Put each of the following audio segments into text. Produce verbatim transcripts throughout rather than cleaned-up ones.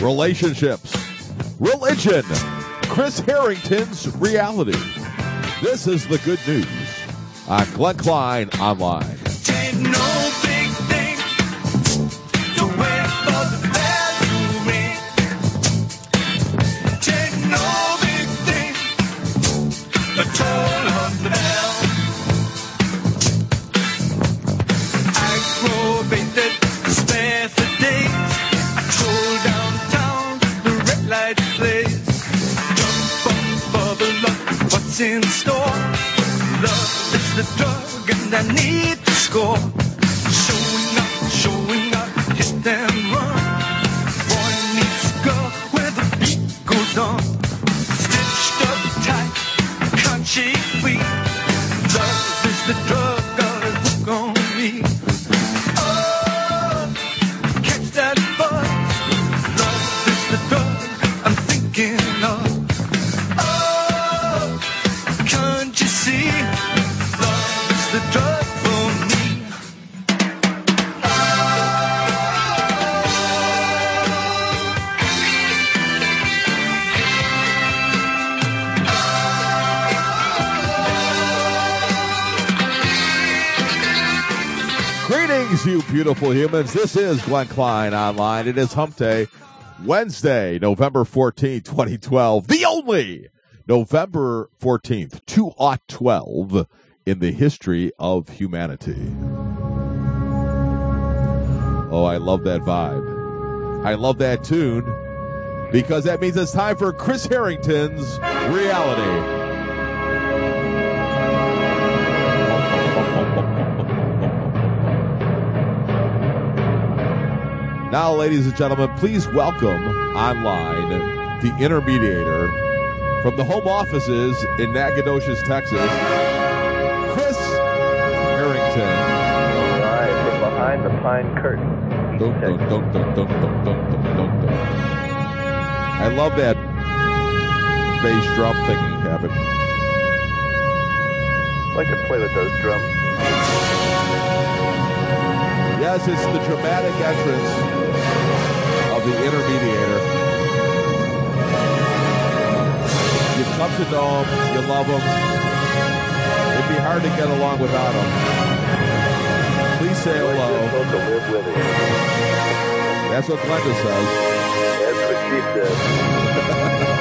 relationships, religion, Chris Harrington's reality. This is the good news on Glenn Klein Online. Ain't no big thing to wait for the bell to ring. Take no big thing, the toll of the bell. Aggravated, spare for days. I troll downtown, the red light plays. Jump on bubble up, what's in store? Love is the drug and I need to score. Showing up, showing up, hit and run. Boy meets girl where the beat goes on. Stitched up tight, can't shake free. Love is the drug, got a hook on me. Oh, catch that buzz. Love is the drug I'm thinking of. Can't you see? Love is the drug for me. Greetings, you beautiful humans. This is Glenn Klein Online. It is Hump Day, Wednesday, November fourteenth, twenty twelve. The only November fourteenth, two thousand twelve in the history of humanity. Oh, I love that vibe. I love that tune because that means it's time for Chris Harrington's reality. Now, ladies and gentlemen, please welcome online the intermediator from the home offices in Nacogdoches, Texas, Chris Harrington. All right, from behind the pine curtain. Dun, dun, dun, dun, dun, dun, dun, dun, dun. I love that bass drum thing you have it. I like to play with those drums. Yes, it's the dramatic entrance of the intermediator. You come to know him, you love him. It'd be hard to get along without him. Please say hello. You're supposed to live with it. That's what Glenda says. That's what she says.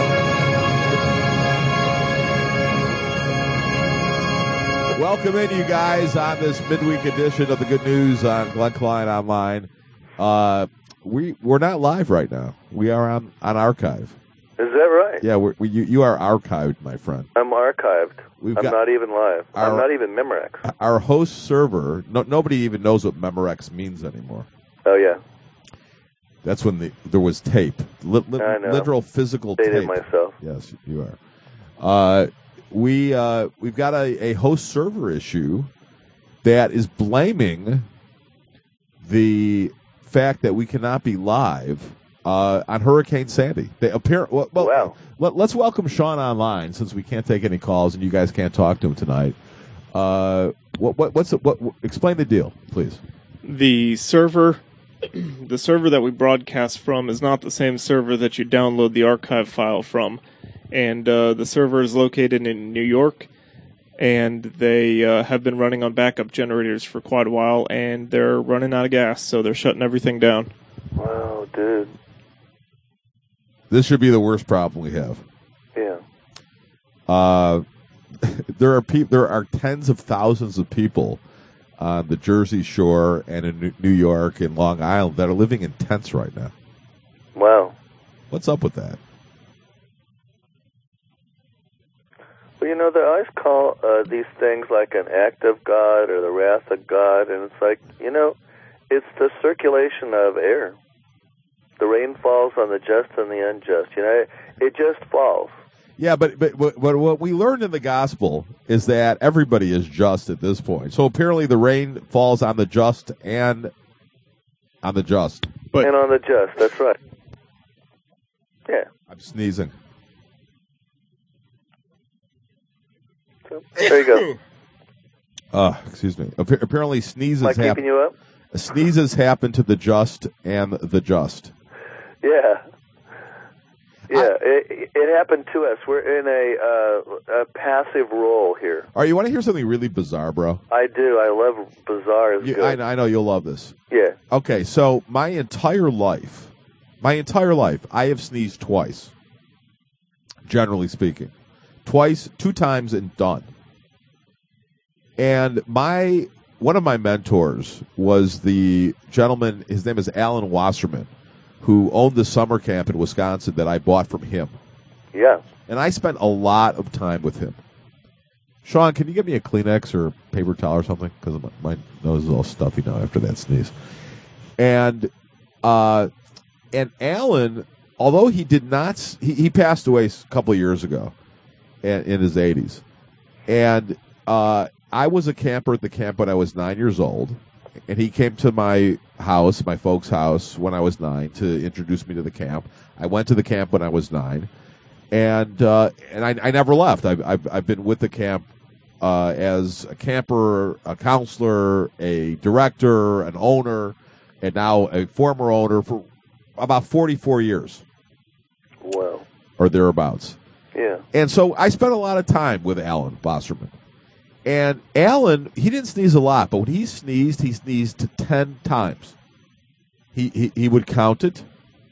Welcome in, you guys, on this midweek edition of the Good News on Glenn Klein Online. Uh, we we're not live right now. We are on, on archive. Is that right? Yeah, we're, we, you you are archived, my friend. I'm archived. We've I'm got not even live. our- I'm not even Memorex. Our host server. No, nobody even knows what Memorex means anymore. Oh, yeah. That's when the there was tape, li, li, I know. literal physical Dated tape. myself. Yes, you are. Uh, we uh, we've got a, a host server issue that is blaming the fact that we cannot be live uh, on Hurricane Sandy. They appear well. well Wow. Let, let's welcome Sean online since we can't take any calls and you guys can't talk to him tonight. Uh, what what what's the, what? Explain the deal, please. The server, the server that we broadcast from is not the same server that you download the archive file from. And uh, the server is located in New York, and they uh, have been running on backup generators for quite a while, and they're running out of gas, so they're shutting everything down. Wow, dude. This should be the worst problem we have. Yeah. Uh, there are pe- there are tens of thousands of people on the Jersey Shore and in New York and Long Island that are living in tents right now. Wow. What's up with that? Well, you know, they always call uh, these things like an act of God or the wrath of God, and it's like, you know, it's the circulation of air. The rain falls on the just and the unjust. You know, it just falls. Yeah, but, but but but what we learned in the gospel is that everybody is just at this point. So apparently the rain falls on the just and on the just. But And on the just, that's right. Yeah. I'm sneezing. So, there you go. Uh, excuse me. Appa- apparently sneezes Am I keeping happen. you up? Sneezes happen to the just and the just. Yeah. Yeah, it, it happened to us. We're in a, uh, a passive role here. All right, you want to hear something really bizarre, bro? I do. I love bizarre. Is You, good. I, I know you'll love this. Yeah. Okay, so my entire life, my entire life, I have sneezed twice, generally speaking. Twice, two times, and done. And my one of my mentors was the gentleman, his name is Alan Wasserman, who owned the summer camp in Wisconsin that I bought from him. Yeah. And I spent a lot of time with him. Sean, can you give me a Kleenex or a paper towel or something? Because my, my nose is all stuffy now after that sneeze. And uh, and Alan, although he did not, he, he passed away a couple of years ago in, in his eighties. And uh, I was a camper at the camp when I was nine years old. And he came to my house, my folks' house, when I was nine to introduce me to the camp. I went to the camp when I was nine. And uh, and I, I never left. I've, I've, I've been with the camp uh, as a camper, a counselor, a director, an owner, and now a former owner for about forty-four years. Wow. Or thereabouts. Yeah. And so I spent a lot of time with Alan Bosserman. And Alan, he didn't sneeze a lot, but when he sneezed, he sneezed ten times. He, he, he would count it.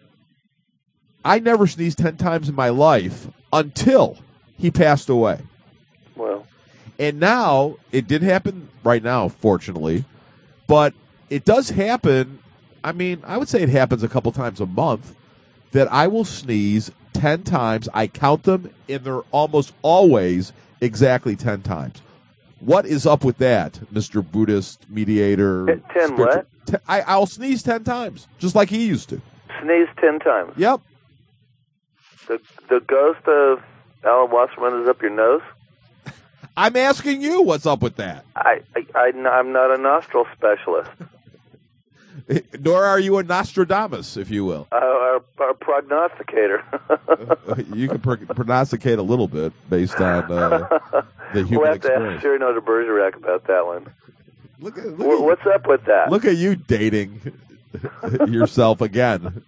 I never sneezed ten times in my life until he passed away. Well. And now, it did happen right now, fortunately, but it does happen, I mean, I would say it happens a couple times a month, that I will sneeze ten times. I count them, and they're almost always exactly ten times. What is up with that, Mister Buddhist mediator? Ten, ten spiritual- what? Ten, I, I'll sneeze ten times, just like he used to. Sneeze ten times. Yep. The the ghost of Alan Wasserman is up your nose? I'm asking you what's up with that. I, I, I, I'm not a nostril specialist. Nor are you a Nostradamus, if you will. Uh, a, a prognosticator. You can pro- prognosticate a little bit based on uh, the human We'll have to experience. ask Cyrano de Bergerac about that one. Look at, look, Wh- at, What's up with that? look at you dating yourself again.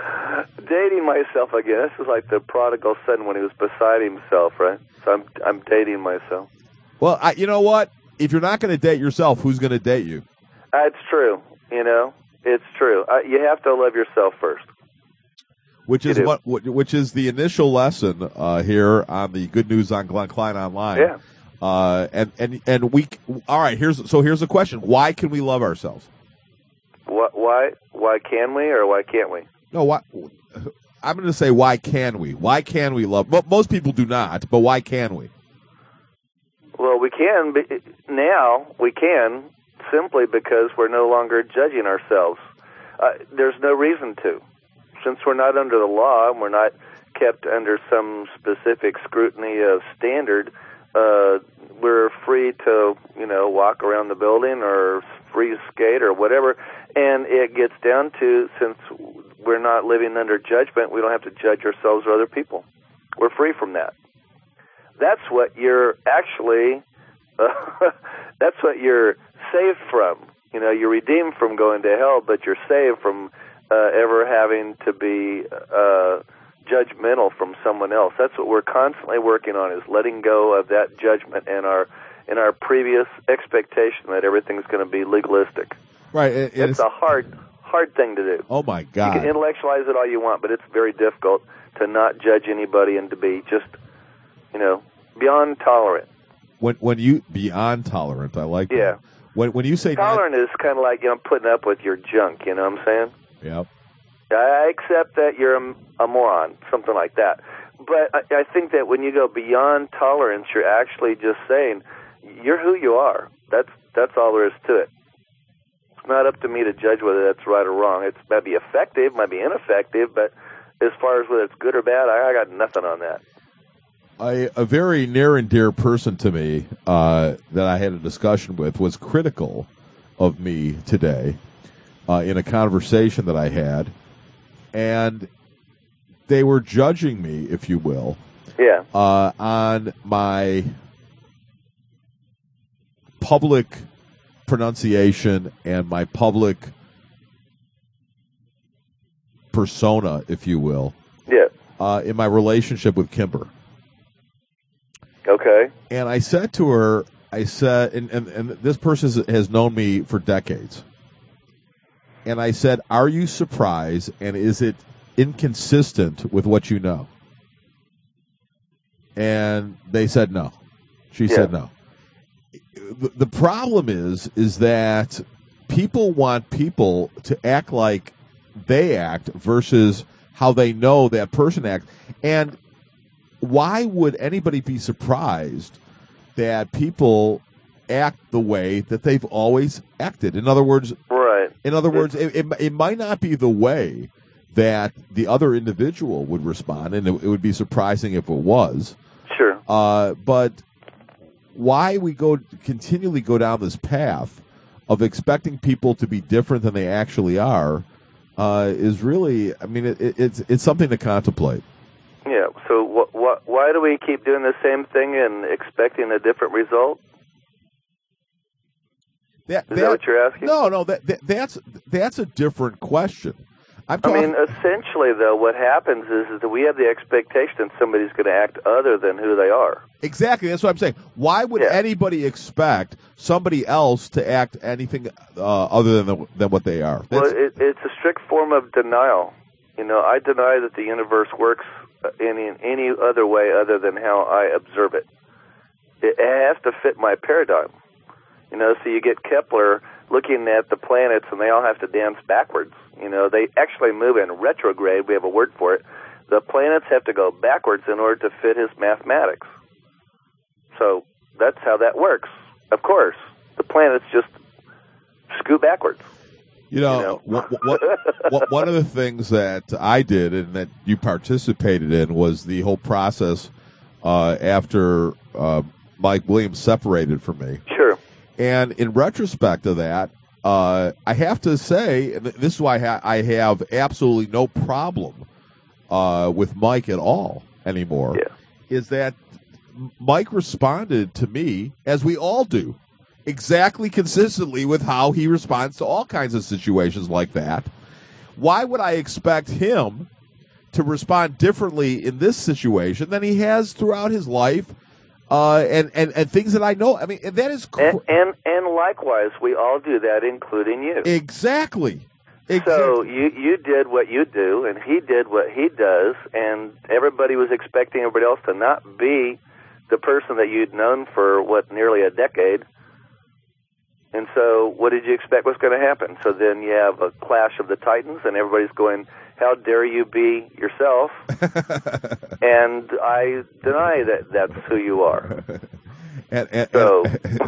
Dating myself again. This is like the prodigal son when he was beside himself, right? So I'm I'm dating myself. Well, I, you know what? If you're not going to date yourself, who's going to date you? That's true. You know, it's true. Uh, you have to love yourself first. Which You is do. what, what? Which is the initial lesson uh, here on the Good News on Glenn Klein Online. Yeah. Uh, and and and we. All right. Here's so here's the question: why can we love ourselves? What? Why? Why can we or why can't we? No. Why? I'm going to say why can we? Why can we love? But most people do not. But why can we? Well, we can be, now. We can simply because we're no longer judging ourselves. Uh, there's no reason to, since we're not under the law and we're not kept under some specific scrutiny of standard. Uh, we're free to, you know, walk around the building or free skate or whatever. And it gets down to, since we're not living under judgment, we don't have to judge ourselves or other people. We're free from that. That's what you're actually, uh, that's what you're saved from. You know, you're redeemed from going to hell, but you're saved from uh, ever having to be uh, judgmental from someone else. That's what we're constantly working on, is letting go of that judgment and our in our previous expectation that everything's going to be legalistic. Right. It, It's a hard, hard thing to do. oh my You God. can intellectualize it all you want, but it's very difficult to not judge anybody and to be just, you know, beyond tolerant. When when you beyond tolerant, I like. Yeah. That. When when you say Tolerant is kind of like, you know, putting up with your junk, you know what I'm saying? Yep. I accept that you're a, a moron, something like that. But I, I think that when you go beyond tolerance, you're actually just saying, you're who you are. That's that's all there is to it. It's not up to me to judge whether that's right or wrong. It might be effective, might be ineffective, but as far as whether it's good or bad, I, I got nothing on that. A, a very near and dear person to me uh, that I had a discussion with was critical of me today uh, in a conversation that I had, and they were judging me, if you will, Yeah. uh, on my public pronunciation and my public persona, if you will, Yeah. uh, in my relationship with Kimber. Okay. And I said to her, I said, and, and, and this person has known me for decades. And I said, are you surprised, and is it inconsistent with what you know? And they said no. She Yeah. said no. The, the problem is, is that people want people to act like they act versus how they know that person acts. And why would anybody be surprised that people act the way that they've always acted? In other words, Right. in other words, it, it, it might not be the way that the other individual would respond, and it, it would be surprising if it was. Sure. Uh, but why we go continually go down this path of expecting people to be different than they actually are uh, is really, I mean, it, it, it's it's something to contemplate. Yeah. So wh- wh- why do we keep doing the same thing and expecting a different result? That, Is that what you're asking? No, no, that, that that's that's a different question. I'm I talking. mean, essentially, though, what happens is, is that we have the expectation that somebody's going to act other than who they are. Exactly. That's what I'm saying. Why would Yeah. anybody expect somebody else to act anything uh, other than the, than what they are? Well, That's- it, it's a strict form of denial. You know, I deny that the universe works in, in any other way other than how I observe it. It has to fit my paradigm. You know, so you get Kepler looking at the planets, and they all have to dance backwards. You know, they actually move in retrograde. We have a word for it. The planets have to go backwards in order to fit his mathematics. So that's how that works. Of course, the planets just scoot backwards. You know, You know. What, what, what, one of the things that I did and that you participated in was the whole process uh, after uh, Mike Williams separated from me. Sure. And in retrospect of that, uh, I have to say, and this is why I, ha- I have absolutely no problem uh, with Mike at all anymore, Yeah. is that Mike responded to me, as we all do, exactly consistently with how he responds to all kinds of situations like that. Why would I expect him to respond differently in this situation than he has throughout his life? Uh, and, and, and things that I know. I mean, and that is cr- And, and and likewise, we all do that, including you. exactly. exactly. So you you did what you do, and he did what he does, and everybody was expecting everybody else to not be the person that you'd known for, what, nearly a decade. And so what did you expect was going to happen? So then you have a clash of the titans, and everybody's going, how dare you be yourself? And I deny that that's who you are. and, and, So,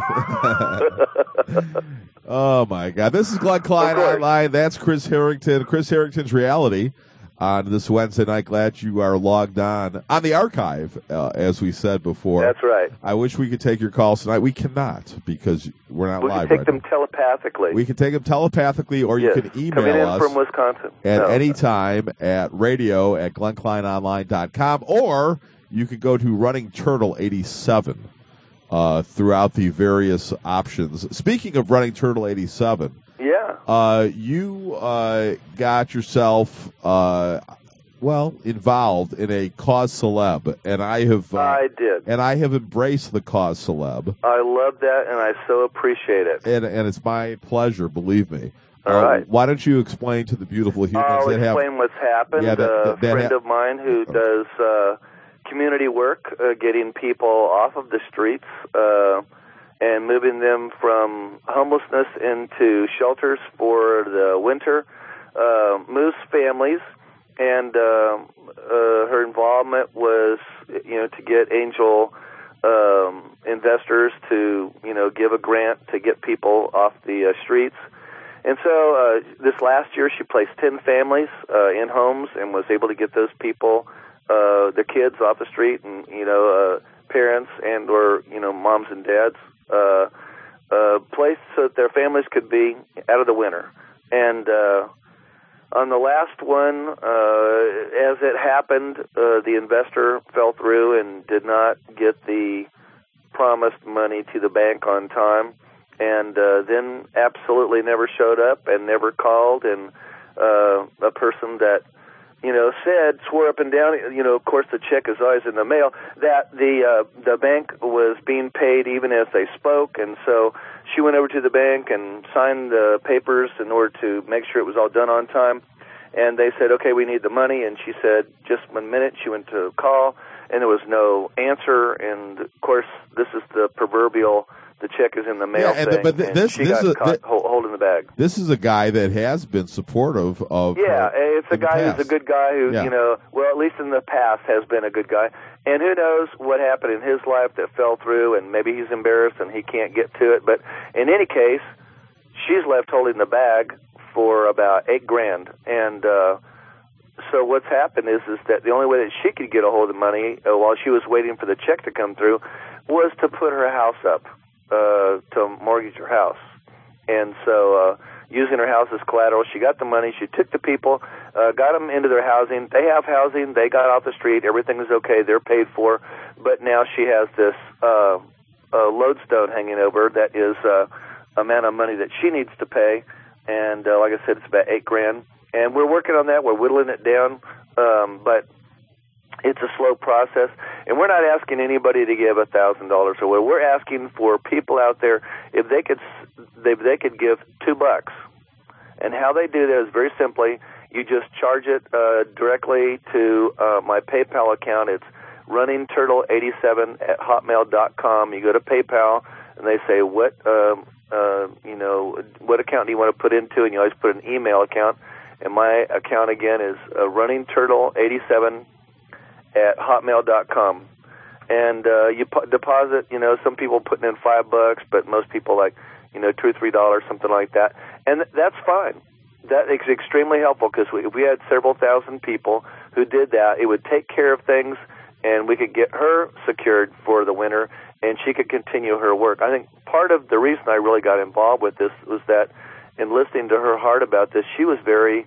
oh my God! This is Glenn Klein Of course. Online. That's Chris Harrington. Chris Harrington's Reality on this Wednesday night. Glad you are logged on on the archive, uh, as we said before. that's right. I wish we could take your calls tonight. We cannot because we're not We live can take right them now. telepathically. We can take them telepathically, or you yes. can email Coming in us from Wisconsin. at No. any time at radio at glenn klein online dot com, or you could go to Running Turtle eighty-seven uh, throughout the various options. Speaking of Running Turtle eighty-seven, Yeah. uh, you uh, got yourself, uh, well, involved in a cause celeb, and I have uh, I did. and I have embraced the cause celeb, I love that, and I so appreciate it. and and it's my pleasure, believe me. All Uh, right. Why don't you explain to the beautiful humans I'll that have explain what's happened. Yeah, that- a that- that friend ha- of mine who does uh, community work, uh, getting people off of the streets uh, and moving them from homelessness into shelters for the winter, uh, moves families, and uh, uh, her involvement was, you know, to get angel um, investors to, you know, give a grant to get people off the uh, streets. And so uh, this last year, she placed ten families uh, in homes and was able to get those people, uh, their kids, off the street, and you know, uh, parents and or you know, moms and dads, uh, uh, placed so that their families could be out of the winter. And uh, on the last one, uh, as it happened, uh, the investor fell through and did not get the promised money to the bank on time. And uh, then absolutely never showed up and never called. And uh, a person that, you know, said, swore up and down, you know, of course the check is always in the mail, that the uh, the bank was being paid even as they spoke, and so she went over to the bank and signed the papers in order to make sure it was all done on time. And they said, okay, we need the money. And she said, just one minute. She went to call, and there was no answer. And, of course, this is the proverbial, the check is in the mail Yeah, and thing. the- but th- and this- she this got is- caught th- hol- holding the bag. This is a guy that has been supportive of. Yeah, her it's a in the guy past. who's a good guy who, Yeah. you know, well, at least in the past has been a good guy. And who knows what happened in his life that fell through, and maybe he's embarrassed and he can't get to it. But in any case, she's left holding the bag for about eight grand. And uh, so what's happened is is that the only way that she could get a hold of the money uh, while she was waiting for the check to come through was to put her house up, uh, to mortgage her house. And so uh, using her house as collateral, she got the money, she took the people, uh, got them into their housing. They have housing, they got off the street, everything is okay, they're paid for. But now she has this uh, uh, lodestone hanging over that is uh, amount of money that she needs to pay. And uh, like I said, it's about eight grand. And we're working on that. We're whittling it down. Um, but it's a slow process. And we're not asking anybody to give a thousand dollars away. We're asking for people out there, if they could, if they could give two bucks. And how they do that is very simply, you just charge it uh, directly to uh, my PayPal account. It's running turtle eighty-seven at hotmail dot com. You go to PayPal, and they say, what, um, uh, you know, what account do you want to put into? And you always put an email account. And my account, again, is uh, running turtle eighty-seven at hotmail dot com. And uh, you p- deposit, you know, some people putting in five bucks, but most people like, you know, two or three dollars, something like that. And th- that's fine. That is extremely helpful, because we, if we had several thousand people who did that, it would take care of things, and we could get her secured for the winter, and she could continue her work. I think part of the reason I really got involved with this was that in listening to her heart about this, she was very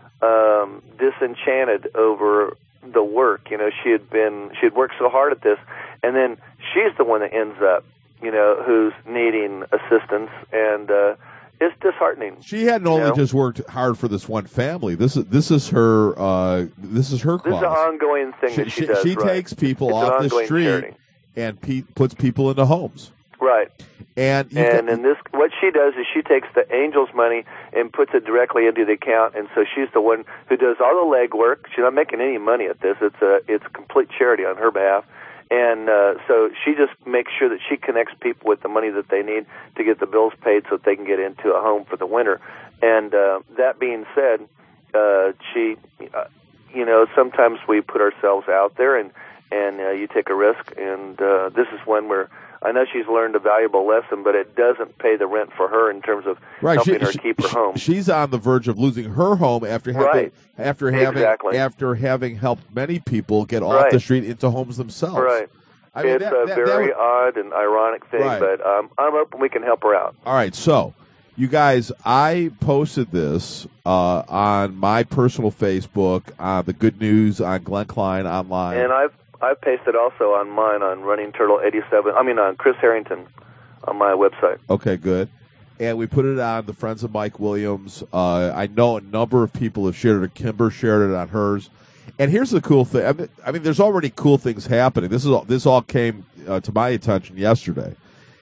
um, disenchanted over the work. You know, she had been, she had worked so hard at this, and then she's the one that ends up, you know, who's needing assistance, and uh, it's disheartening. She hadn't only know? just worked hard for this one family. This is this is her. Uh, this is her This cause. is an ongoing thing she that she, she, does. she right. takes people It's an off the ongoing street charity. and pe- puts people into homes. Right. And you And can- in this, what she does is she takes the Angels' money and puts it directly into the account, and so she's the one who does all the legwork. She's not making any money at this. It's a it's a complete charity on her behalf, and uh, so she just makes sure that she connects people with the money that they need to get the bills paid, so that they can get into a home for the winter. And uh, that being said, uh, she, uh, you know, sometimes we put ourselves out there, and and uh, you take a risk, and uh, this is one where I know she's learned a valuable lesson, but it doesn't pay the rent for her in terms of right, helping she, her she- keep her she- home. She's on the verge of losing her home after having Right. after having Exactly. after having helped many people get off Right. the street into homes themselves. Right. I mean, it's that- a that- that very would- odd and ironic thing, Right. but um, I'm hoping we can help her out. All right, so you guys, I posted this uh, on my personal Facebook, on the Good News on Glenn Klein online. And I've I've pasted also on mine on Running Turtle eighty-seven. I mean on Chris Harrington on my website. Okay, good. And we put it on the Friends of Mike Williams. Uh, I know a number of people have shared it. Kimber shared it on hers. And here's the cool thing. I mean, I mean there's already cool things happening. This is all, this all came uh, to my attention yesterday.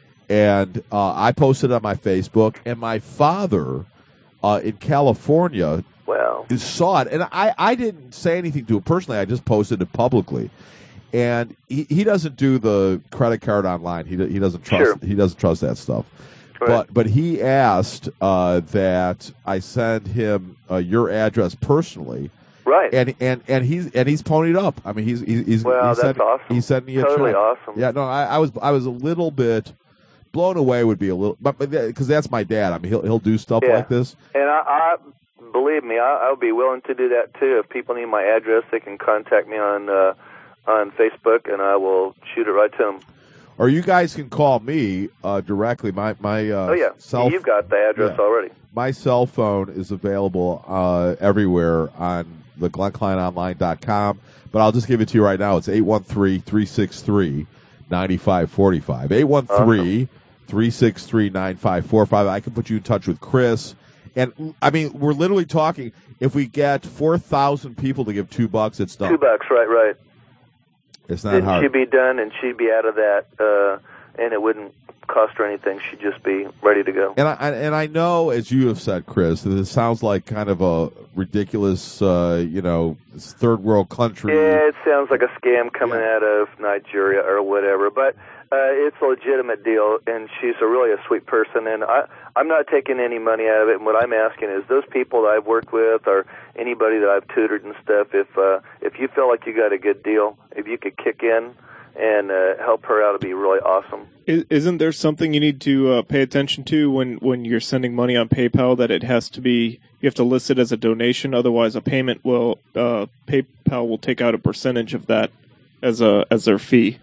And uh, I posted on my Facebook, and my father uh, in California Well, saw it. And I, I didn't say anything to him personally. I just posted it publicly. And he, he doesn't do the credit card online. He he doesn't trust Sure. he doesn't trust that stuff. Right. But but he asked uh, that I send him uh, your address personally, right. and and and he's and he's ponied up. I mean, he's he's, he's Well, he that's sent, awesome. He sent me a Totally check. awesome. Yeah, no, I, I was I was a little bit blown away. Would be a little, but because that's my dad. I mean, he'll he'll do stuff Yeah. like this. And I, I believe me, I, I would be willing to do that too. If people need my address, they can contact me on uh, on Facebook, and I will shoot it right to them. Or you guys can call me uh, directly. My my uh, Oh yeah, cell you've got the address yeah. already. my cell phone is available uh, everywhere on the glenn klein online dot com. But I'll just give it to you right now. It's eight one three, three six three, nine five four five. eight one three, three six three, nine five four five. I can put you in touch with Chris And I mean, we're literally talking. If we get four thousand people to give two bucks, it's done. Two bucks, right, right. It's not and hard. she'd be done, and she'd be out of that, uh, and it wouldn't cost her anything. She'd just be ready to go. And I and I know, as you have said, Chris, that this sounds like kind of a ridiculous, uh, you know, third world country. Yeah, it sounds like a scam coming Yeah. out of Nigeria or whatever, but uh, it's a legitimate deal, and she's a really a sweet person, and I, I'm not taking any money out of it. And what I'm asking is those people that I've worked with or anybody that I've tutored and stuff, if uh, if you feel like you got a good deal, if you could kick in and uh, help her out, it'd be really awesome. I- Isn't there something you need to uh, pay attention to when, when you're sending money on PayPal, that it has to be, you have to list it as a donation, otherwise a payment will, uh, PayPal will take out a percentage of that as a as their fee?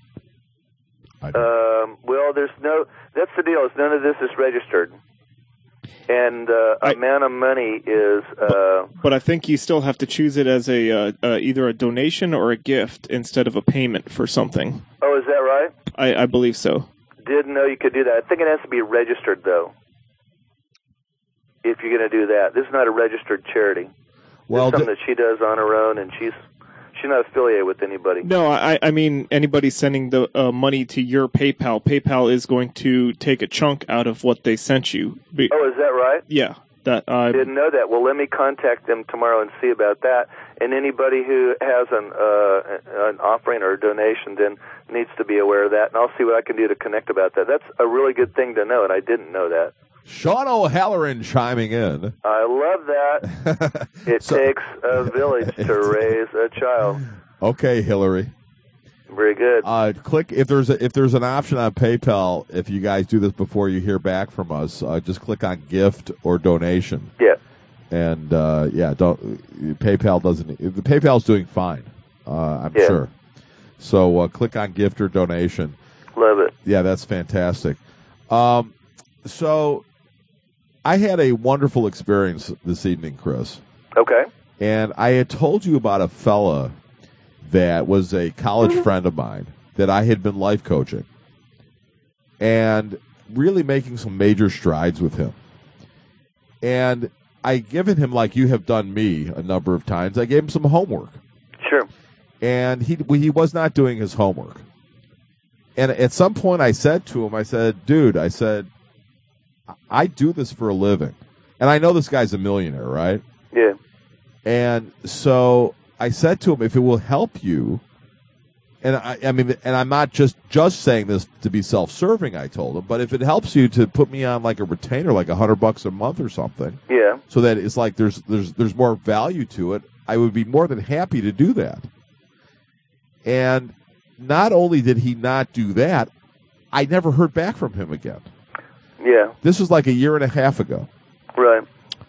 Um, well, there's no. That's the deal. Is none of this is registered, and uh, I- amount of money is. Uh, But I think you still have to choose it as a uh, uh, either a donation or a gift instead of a payment for something. oh, is that right? I, I believe so. Didn't know you could do that. I think it has to be registered though. If you're going to do that, this is not a registered charity. Well, It's something th- that she does on her own, and she's she's not affiliated with anybody. No, I, I mean anybody sending the uh, money to your PayPal, PayPal is going to take a chunk out of what they sent you. Be- Oh, is that right? yeah, that uh, Didn't know that. Well, let me contact them tomorrow and see about that. And anybody who has an uh, an offering or a donation then needs to be aware of that. And I'll see what I can do to connect about that. That's a really good thing to know, and I didn't know that. Sean O'Halloran chiming in. I love that. It So- takes a village to raise a child. Okay, Hillary. Very good. Uh, click if there's a, if there's an option on PayPal. If you guys do this before you hear back from us, uh, just click on gift or donation. Yeah. And uh, yeah, don't PayPal doesn't. The PayPal's doing fine. Uh, I'm Yeah. sure. So uh, click on gift or donation. Love it. Yeah, that's fantastic. Um, so I had a wonderful experience this evening, Chris. Okay. And I had told you about a fella that was a college friend of mine that I had been life coaching and really making some major strides with him. And I given him, like you have done me a number of times, I gave him some homework. Sure. And he he was not doing his homework. And at some point I said to him, I said, dude, I said, I do this for a living. And I know this guy's a millionaire, right? Yeah. And so I said to him, if it will help you, and I, I mean, and I'm not just, just saying this to be self-serving, I told him, but if it helps you to put me on like a retainer, like a hundred bucks a month or something, Yeah. so that it's like there's, there's, there's more value to it, I would be more than happy to do that. And not only did he not do that, I never heard back from him again. Yeah. This was like a year and a half ago. Right.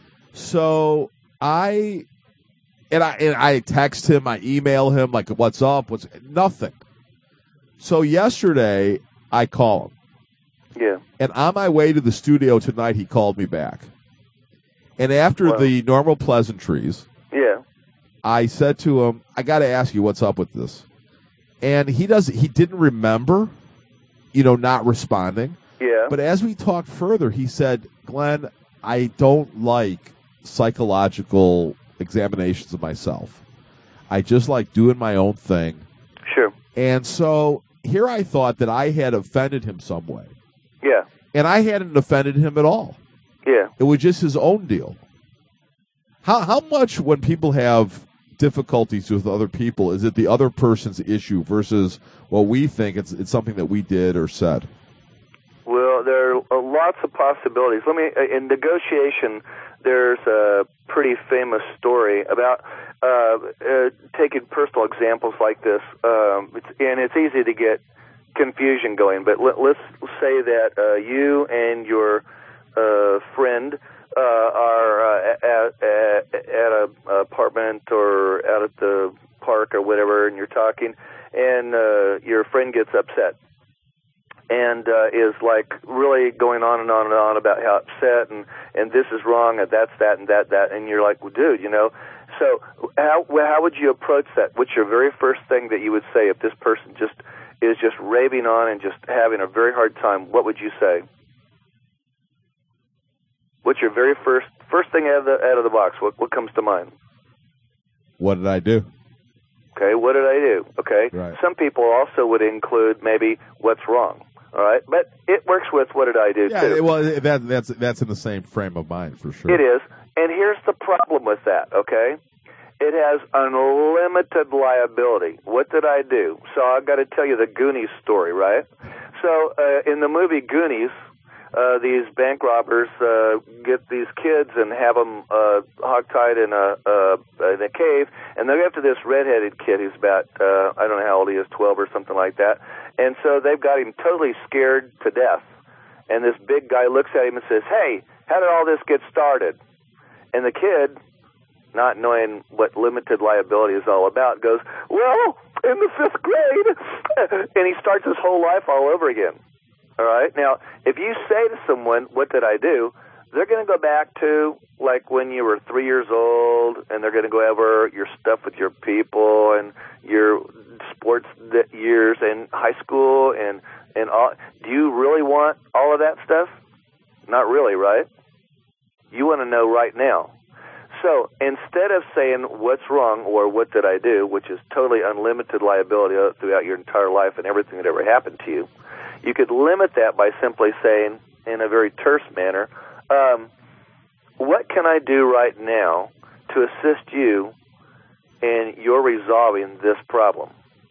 So I and I and I text him, I email him like, "What's up?" What's nothing. So yesterday I call him, Yeah. and on my way to the studio tonight, he called me back. And after Wow. the normal pleasantries, Yeah. I said to him, "I got to ask you, what's up with this?" And he does. He didn't remember, you know, not responding. Yeah. But as we talked further, he said, Glenn, I don't like psychological examinations of myself. I just like doing my own thing. Sure. And so here I thought that I had offended him some way. Yeah. And I hadn't offended him at all. Yeah. It was just his own deal. How how much when people have difficulties with other people, is it the other person's issue versus what we think it's it's something that we did or said? Well, there are uh, lots of possibilities. Let me, uh, in negotiation, there's a pretty famous story about uh, uh, taking personal examples like this, um, it's, and it's easy to get confusion going. But let, let's say that uh, you and your uh, friend uh, are uh, at, at, at an apartment or out at the park or whatever, and you're talking, and uh, your friend gets upset. And uh, is like really going on and on and on about how upset and, and this is wrong and that's that and that that and you're like, well, dude, you know. So how how would you approach that? What's your very first thing that you would say if this person just is just raving on and just having a very hard time? What would you say? What's your very first first thing out of the out of the box? What what comes to mind? What did I do? Okay, what did I do? Okay. Right. Some people also would include maybe what's wrong. All right, but it works with what did I do Yeah, too. well, that, that's that's in the same frame of mind for sure. It is, and here's the problem with that. Okay, it has unlimited liability. What did I do? So I've got to tell you the Goonies story, right? So uh, in the movie Goonies, uh, these bank robbers uh, get these kids and have them uh, hogtied in a uh, in a cave, and they go after this redheaded kid who's about uh, I don't know how old he is, twelve or something like that. And so they've got him totally scared to death. And this big guy looks at him and says, "Hey, how did all this get started?" And the kid, not knowing what limited liability is all about, goes, "Well, in the fifth grade." And he starts his whole life all over again. All right? Now, if you say to someone, "What did I do?" they're going to go back to, like, when you were three years old, and they're going to go over your stuff with your people and your sports years in high school and, and all. Do you really want all of that stuff? Not really, right? You want to know right now. So instead of saying what's wrong or what did I do, which is totally unlimited liability throughout your entire life and everything that ever happened to you, you could limit that by simply saying, in a very terse manner, um, what can I do right now to assist you in your resolving this problem?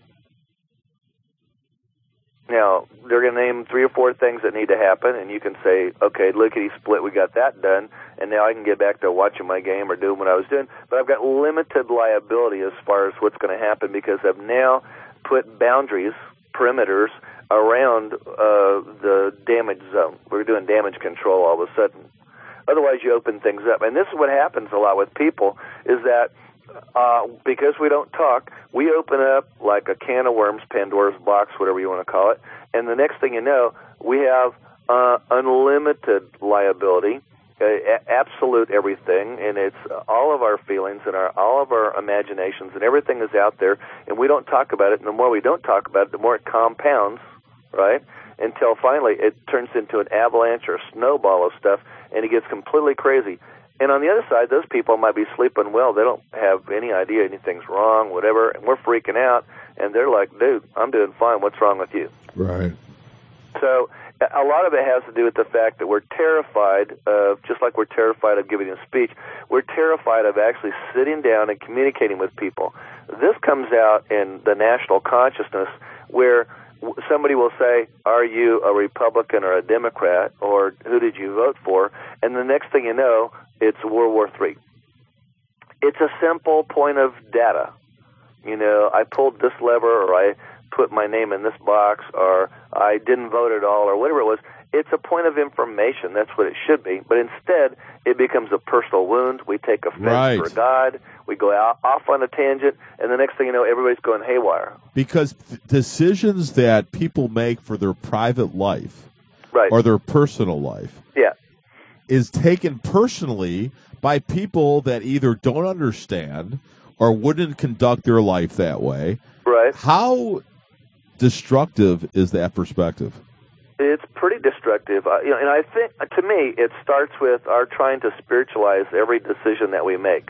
Now, they're going to name three or four things that need to happen, and you can say, okay, lickety-split, we got that done, and now I can get back to watching my game or doing what I was doing. But I've got limited liability as far as what's going to happen because I've now put boundaries, perimeters, around uh, the damage zone. We're doing damage control all of a sudden. Otherwise, you open things up. And this is what happens a lot with people, is that uh, because we don't talk, we open up like a can of worms, Pandora's box, whatever you want to call it, and the next thing you know, we have uh, unlimited liability, uh, absolute everything, and it's all of our feelings and our all of our imaginations, and everything is out there, and we don't talk about it, and the more we don't talk about it, the more it compounds, right, until finally it turns into an avalanche or a snowball of stuff, and it gets completely crazy. And on the other side, those people might be sleeping well. They don't have any idea anything's wrong, whatever, and we're freaking out, and they're like, dude, I'm doing fine. What's wrong with you? Right. So a lot of it has to do with the fact that we're terrified of, just like we're terrified of giving a speech, we're terrified of actually sitting down and communicating with people. This comes out in the national consciousness where somebody will say, are you a Republican or a Democrat, or who did you vote for? And the next thing you know, it's World War Three. It's a simple point of data. You know, I pulled this lever, or I put my name in this box, or I didn't vote at all, or whatever it was. It's a point of information. That's what it should be. But instead, it becomes a personal wound. We take offense Right. for God. We go out, off on a tangent, and the next thing you know, everybody's going haywire. Because th- decisions that people make for their private life Right. or their personal life Yeah. is taken personally by people that either don't understand or wouldn't conduct their life that way. Right. How destructive is that perspective? It's pretty destructive. Uh, you know, and I think, to me, it starts with our trying to spiritualize every decision that we make.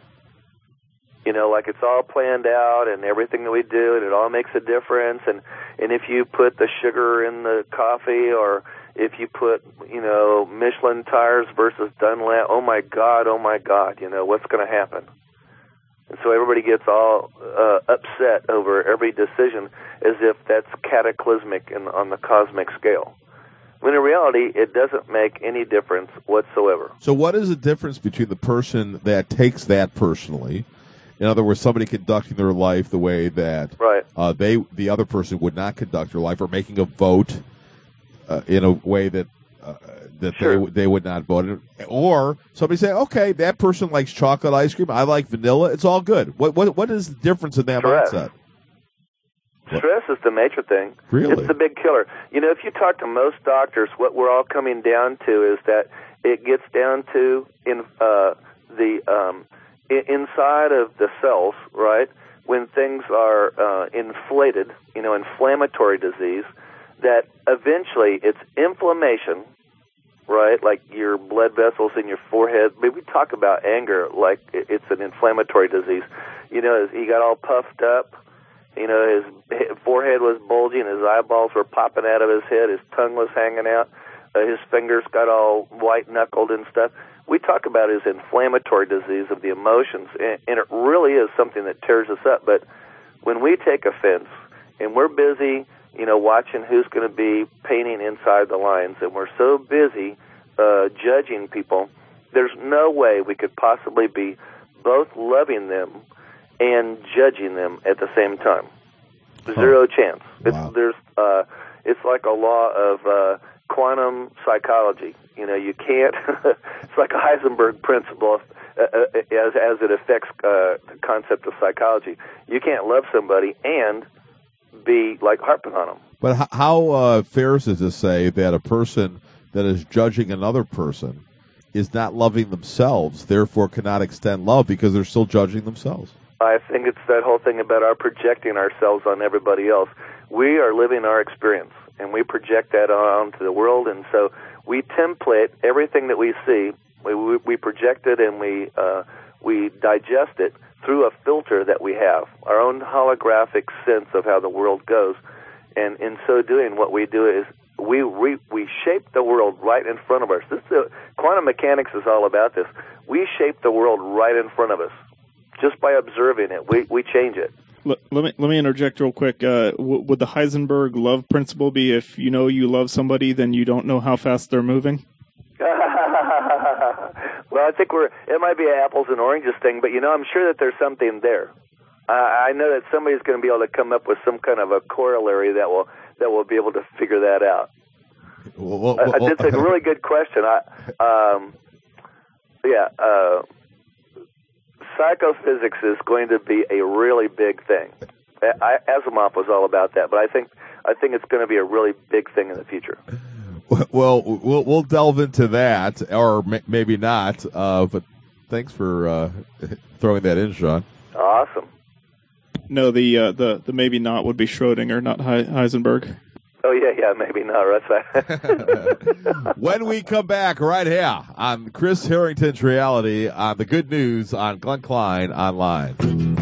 You know, like it's all planned out and everything that we do, and it all makes a difference. And, and if you put the sugar in the coffee, or if you put, you know, Michelin tires versus Dunlap, oh my God, oh my God, you know, what's going to happen? And so everybody gets all uh, upset over every decision as if that's cataclysmic in, on the cosmic scale. When in reality, it doesn't make any difference whatsoever. So what is the difference between the person that takes that personally, in other words, somebody conducting their life the way that Right. uh, they, the other person would not conduct their life, or making a vote uh, in a way that uh, that Sure. they they would not vote, or somebody say, okay, that person likes chocolate ice cream, I like vanilla, it's all good. What what what is the difference in that Correct. mindset? Stress is the major thing. Really? It's the big killer. You know, if you talk to most doctors, what we're all coming down to is that it gets down to in uh, the um, I- inside of the cells, right? When things are uh, inflated, you know, inflammatory disease, that eventually it's inflammation right? Like your blood vessels in your forehead. Maybe we talk about anger like it's an inflammatory disease. You know, he got all puffed up. You know, his forehead was bulging, his eyeballs were popping out of his head, his tongue was hanging out, uh, his fingers got all white-knuckled and stuff. We talk about it as inflammatory disease of the emotions, and, and it really is something that tears us up. But when we take offense, and we're busy, you know, watching who's going to be painting inside the lines, and we're so busy uh, judging people, there's no way we could possibly be both loving them and judging them at the same time. Zero huh. chance. It's, wow. There's, uh, it's like a law of uh, quantum psychology. You know, you can't. It's like a Heisenberg principle uh, as as it affects uh, the concept of psychology. You can't love somebody and be like harping on them. But how, how uh, fair is it to say that a person that is judging another person is not loving themselves, therefore cannot extend love because they're still judging themselves? I think it's that whole thing about our projecting ourselves on everybody else. We are living our experience, and we project that onto the world, and so we template everything that we see. We, we, we project it, and we uh, we digest it through a filter that we have, our own holographic sense of how the world goes. And in so doing, what we do is we we, we shape the world right in front of us. This is a, quantum mechanics is all about this. We shape the world right in front of us. Just by observing it, we, we change it. Let, let me let me interject real quick. Uh, w- would the Heisenberg love principle be if you know you love somebody, then you don't know how fast they're moving? Well, I think we're it might be an apples and oranges thing, but you know, I'm sure that there's something there. Uh, I know that somebody's going to be able to come up with some kind of a corollary that will that will be able to figure that out. Well, well, uh, well, it's a really good question. I, um, yeah. Uh, Psychophysics is going to be a really big thing. I, Asimov was all about that, but I think I think it's going to be a really big thing in the future. Well, we'll we'll delve into that, or may, maybe not. Uh, but thanks for uh, throwing that in, Sean. Awesome. No, the uh, the the maybe not would be Schrodinger, not He- Heisenberg. Oh, yeah, yeah, maybe not. Right. When we come back right here on Chris Harrington's Reality on the Good News on Glenn Klein Online.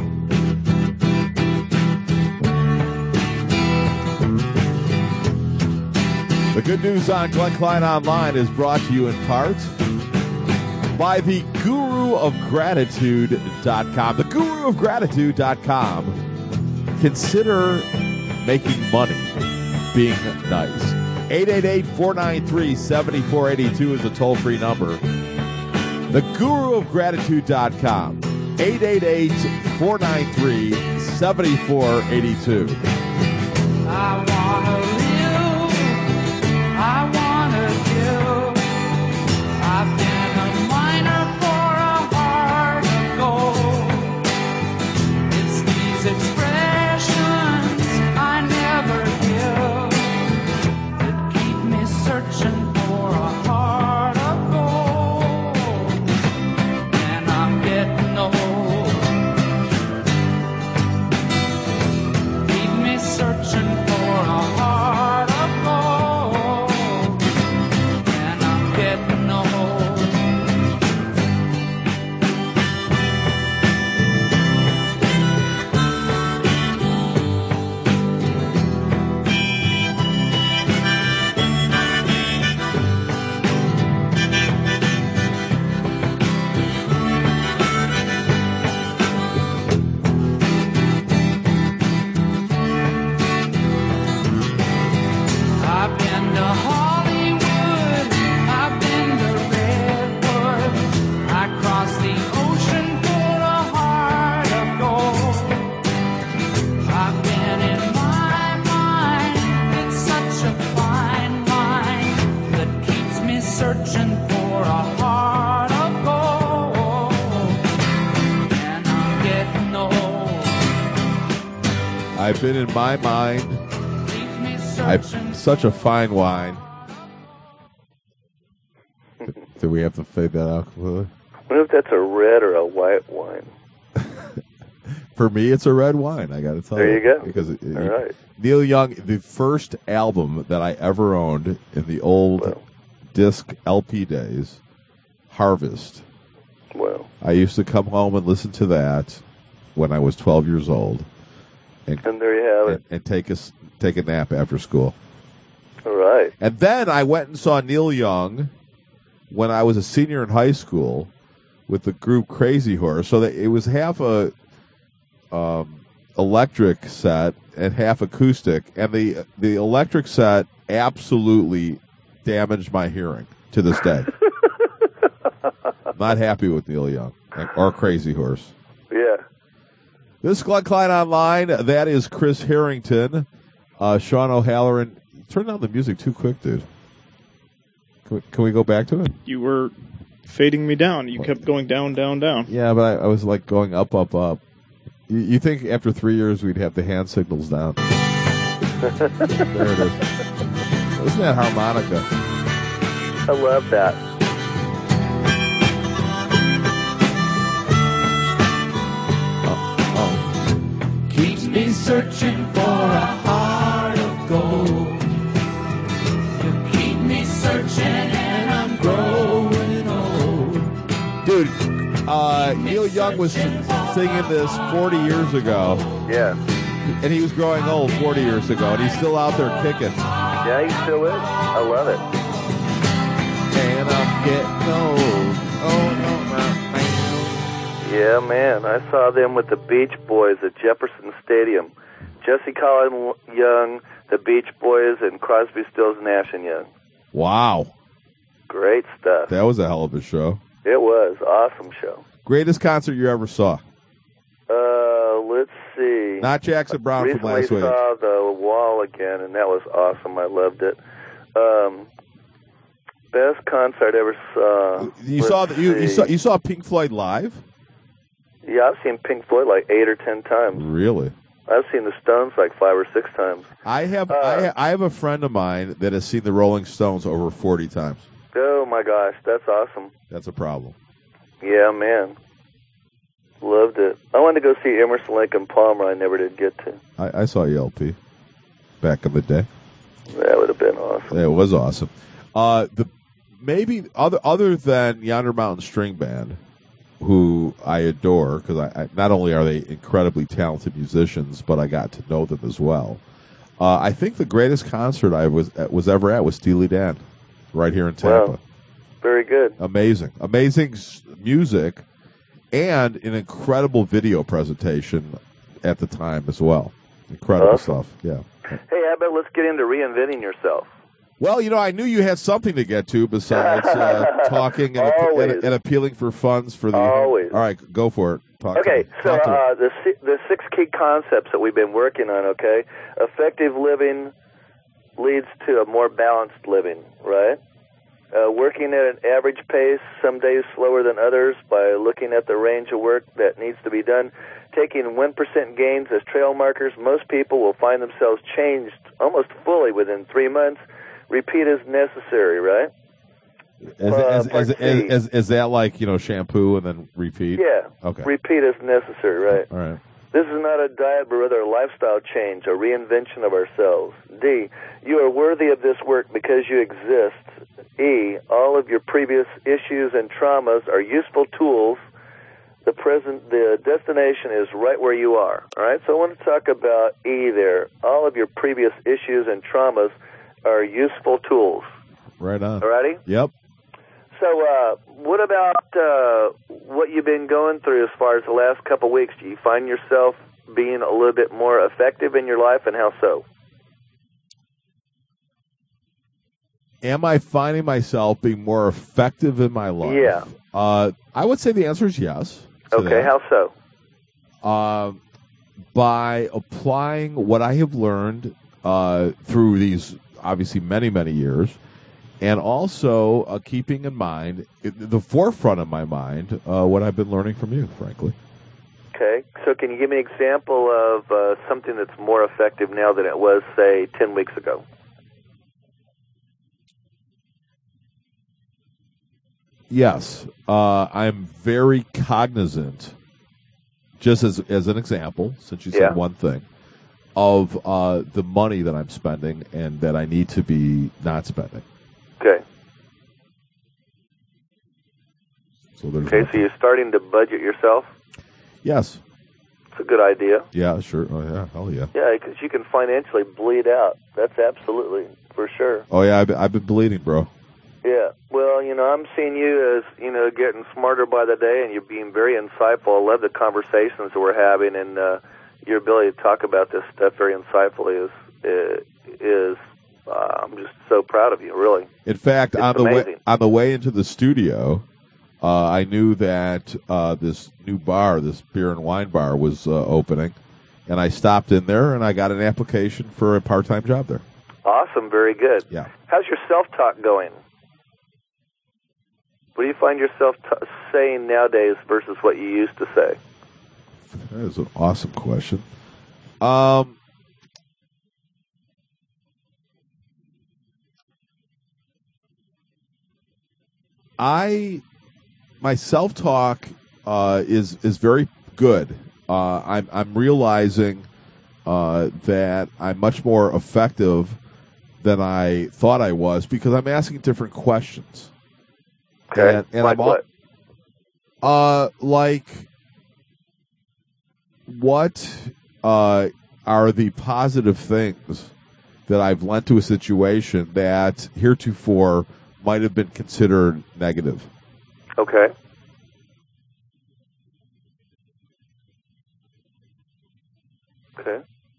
The Good News on Glenn Klein Online is brought to you in part by the Guru of Gratitude dot com. The Guru of Gratitude dot com. Consider making money being nice. eight eight eight, four nine three, seven four eight two is a toll-free number. The Guru of Gratitude dot com. eight eight eight, four nine three, seven four eight two. I wanna live, I wanna give. I've been a miner for a heart of gold. It's these expressions I never give that keep me searching for a heart of gold. And I'm getting old. Keep me searching for a heart of gold. And I'm getting old. I've been to Hollywood, I've been to Redwood, I crossed the ocean for a heart of gold. I've been in my mind, it's such a fine line that keeps me searching for a heart of gold. And I'm getting old. I've been in my mind. Keep me I've searching. such a fine wine. Do we have to fade that out completely? What if that's a red or a white wine? For me, it's a red wine. I got to tell There you. you go. Because it, All it- right. Neil Young, the first album that I ever owned in the old Well. disc L P days, Harvest. Well, I used to come home and listen to that when I was twelve years old, and, and there you have and, it. and take a s- take a nap after school. All right. And then I went and saw Neil Young when I was a senior in high school with the group Crazy Horse. So that it was half a um, electric set and half acoustic, and the the electric set absolutely damaged my hearing to this day. Not happy with Neil Young or Crazy Horse. Yeah. This is Glenn Klein Online. That is Chris Harrington. Uh, Sean O'Halloran. Turn down the music too quick, dude. Can we, can we go back to it? You were fading me down. You kept going down, down, down. Yeah, but I, I was like going up, up, up. You, you think after three years we'd have the hand signals down? There it is. Isn't that harmonica? I love that. Oh. Keeps me searching for a heart of gold. You keep me searching and I'm growing old. Dude, uh, Neil Young was singing this forty years ago, Yeah. and he was growing old forty years ago, and he's still out there kicking. Yeah, he still is. I love it. And I'm getting old. Oh, no, Yeah, man. I saw them with the Beach Boys at Jefferson Stadium. Jesse Colin Young, the Beach Boys, and Crosby, Stills, Nash and Young. wow. Great stuff. That was a hell of a show. It was. Awesome show. Greatest concert you ever saw? Uh, let's see. Not Jackson Brown from Recently last week. saw The Wall again, and that was awesome. I loved it. Um, best concert I ever saw. You Let's saw, the, you, you see. saw you saw Pink Floyd live? Yeah, I've seen Pink Floyd like eight or ten times. Really? I've seen the Stones like five or six times. I have Uh, I, I have a friend of mine that has seen the Rolling Stones over forty times. Oh my gosh, that's awesome. That's a problem. Yeah, man. Loved it. I wanted to go see Emerson, Lake and Palmer. I never did get to. I, I saw E L P back in the day. That would have been awesome. It was awesome. Uh, the maybe other other than Yonder Mountain String Band, who I adore because I, I not only are they incredibly talented musicians, but I got to know them as well. Uh, I think the greatest concert I was was ever at was Steely Dan, right here in Tampa. Wow. Very good. Amazing, amazing s- music, and an incredible video presentation at the time as well. Incredible Awesome. stuff. Yeah. Hey, how about let's get into reinventing yourself? Well, you know, I knew you had something to get to besides uh, talking and, Always. and, and appealing for funds for the. Always. All right, go for it. Talk Okay, to me. so Talk to me. uh, the si- the six key concepts that we've been working on. Okay, effective living leads to a more balanced living, right? Uh, working at an average pace, some days slower than others, by looking at the range of work that needs to be done. Taking one percent gains as trail markers, most people will find themselves changed almost fully within three months. Repeat as necessary, right? Is, uh, is, is, part is, C. is, is that like, you know, shampoo and then repeat? Yeah. Okay. Repeat as necessary, right? All right. This is not a diet, but rather a lifestyle change, a reinvention of ourselves. D, you are worthy of this work because you exist. E, all of your previous issues and traumas are useful tools. The present, the destination is right where you are. All right, so I want to talk about E there. All of your previous issues and traumas are useful tools. Right on. All righty? Yep. So, uh, what about uh, what you've been going through as far as the last couple of weeks? Do you find yourself being a little bit more effective in your life, and how so? Am I finding myself being more effective in my life? Yeah. Uh, I would say the answer is yes. to Okay, that. how so? Uh, by applying what I have learned uh, through these, obviously, many, many years, and also uh, keeping in mind, at the forefront of my mind, uh, what I've been learning from you, frankly. Okay, so can you give me an example of uh, something that's more effective now than it was, say, ten weeks ago? Yes, uh, I'm very cognizant, just as as an example, since you said Yeah. one thing, of uh, the money that I'm spending and that I need to be not spending. Okay. So there's Okay, that. so you're starting to budget yourself. Yes. It's a good idea. Yeah, sure. Oh, yeah. Hell yeah. Yeah, because you can financially bleed out. That's absolutely for sure. Oh, yeah. I've been, I've been bleeding, bro. Yeah. Well, you know, I'm seeing you as, you know, getting smarter by the day, and you're being very insightful. I love the conversations that we're having, and uh, your ability to talk about this stuff very insightfully is uh, is. Uh, I'm just so proud of you, really. In fact, It's on the way amazing. on the way into the studio, uh, I knew that uh, this new bar, this beer and wine bar, was uh, opening, and I stopped in there and I got an application for a part-time job there. Awesome. Very good. Yeah. How's your self-talk going? What do you find yourself t- saying nowadays versus what you used to say? That is an awesome question. Um, I my self talk uh, is is very good. Uh, I'm I'm realizing uh, that I'm much more effective than I thought I was because I'm asking different questions. Okay. And, and like I'm al- what? Uh, like, what uh, are the positive things that I've lent to a situation that heretofore might have been considered negative? Okay. Okay.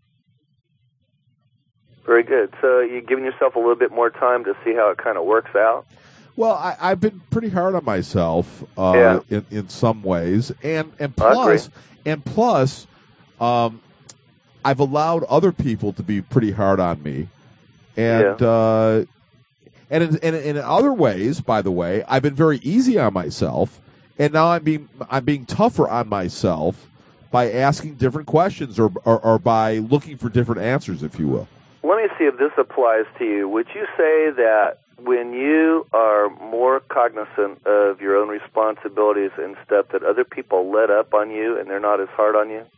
Very good. So you're giving yourself a little bit more time to see how it kind of works out? Well, I, I've been pretty hard on myself uh, Yeah. in, in some ways, and and I agree. plus, and plus, um, I've allowed other people to be pretty hard on me, and uh, and in, and in other ways, by the way, I've been very easy on myself, and now I'm being I'm being tougher on myself by asking different questions or or, or by looking for different answers, if you will. Let me see if this applies to you. Would you say that when you are more cognizant of your own responsibilities and stuff, that other people let up on you and they're not as hard on you?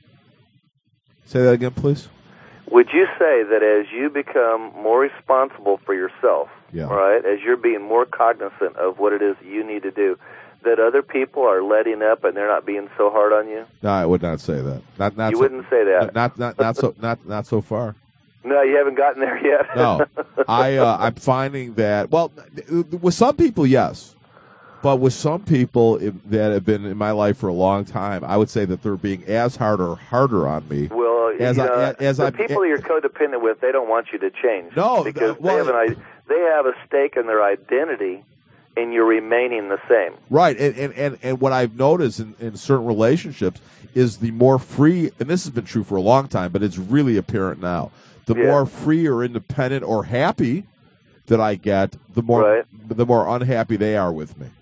Say that again, please. Would you say that as you become more responsible for yourself, Yeah. all right, as you're being more cognizant of what it is you need to do, that other people are letting up and they're not being so hard on you? No, I would not say that. Not not You so, wouldn't say that. Not not not so not not so far. No, you haven't gotten there yet. No, I uh, I'm finding that well, with some people, yes, but with some people it, that have been in my life for a long time, I would say that they're being as hard or harder on me. Well, As you I- know, as the I- people that you're codependent with, they don't want you to change. No, because uh, well- they have an i- they have a stake in their identity, and you're remaining the same. Right, and and, and, and what I've noticed in, in certain relationships is the more free, and this has been true for a long time, but it's really apparent now. The Yeah. more free or independent or happy that I get, the more Right. the more unhappy they are with me.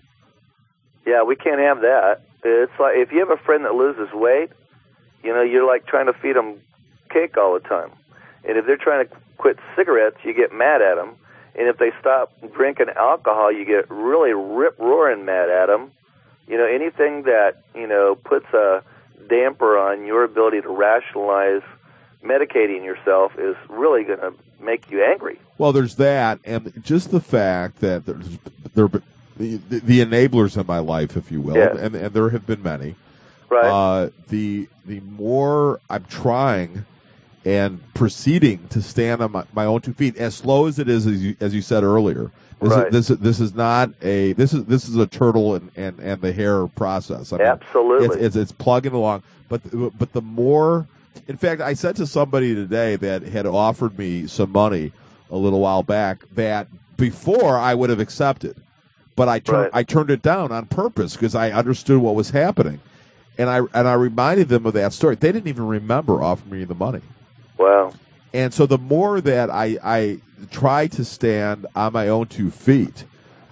Yeah, we can't have that. It's like if you have a friend that loses weight, you know, you're like trying to feed them cake all the time. And if they're trying to quit cigarettes, you get mad at them. And if they stop drinking alcohol, you get really rip-roaring mad at them. You know, anything that, you know, puts a damper on your ability to rationalize medicating yourself is really going to make you angry. Well, there's that, and just the fact that there's there the, the, the enablers in my life, if you will, Yeah. and and there have been many. Right. Uh, the the more I'm trying and proceeding to stand on my, my own two feet, as slow as it is, as you, as you said earlier. This Right. is this is this is not a this is this is a turtle and, and, and the hare process. I mean, Absolutely. it's, it's it's plugging along, but but the more. In fact, I said to somebody today that had offered me some money a little while back that before I would have accepted, but I turned Right. I turned it down on purpose because I understood what was happening, and I and I reminded them of that story. They didn't even remember offering me the money, Wow. and so the more that I I try to stand on my own two feet,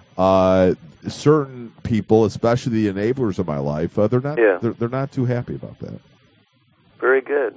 uh, certain people, especially the enablers of my life, uh, they're not Yeah. they're, they're not too happy about that. Very good.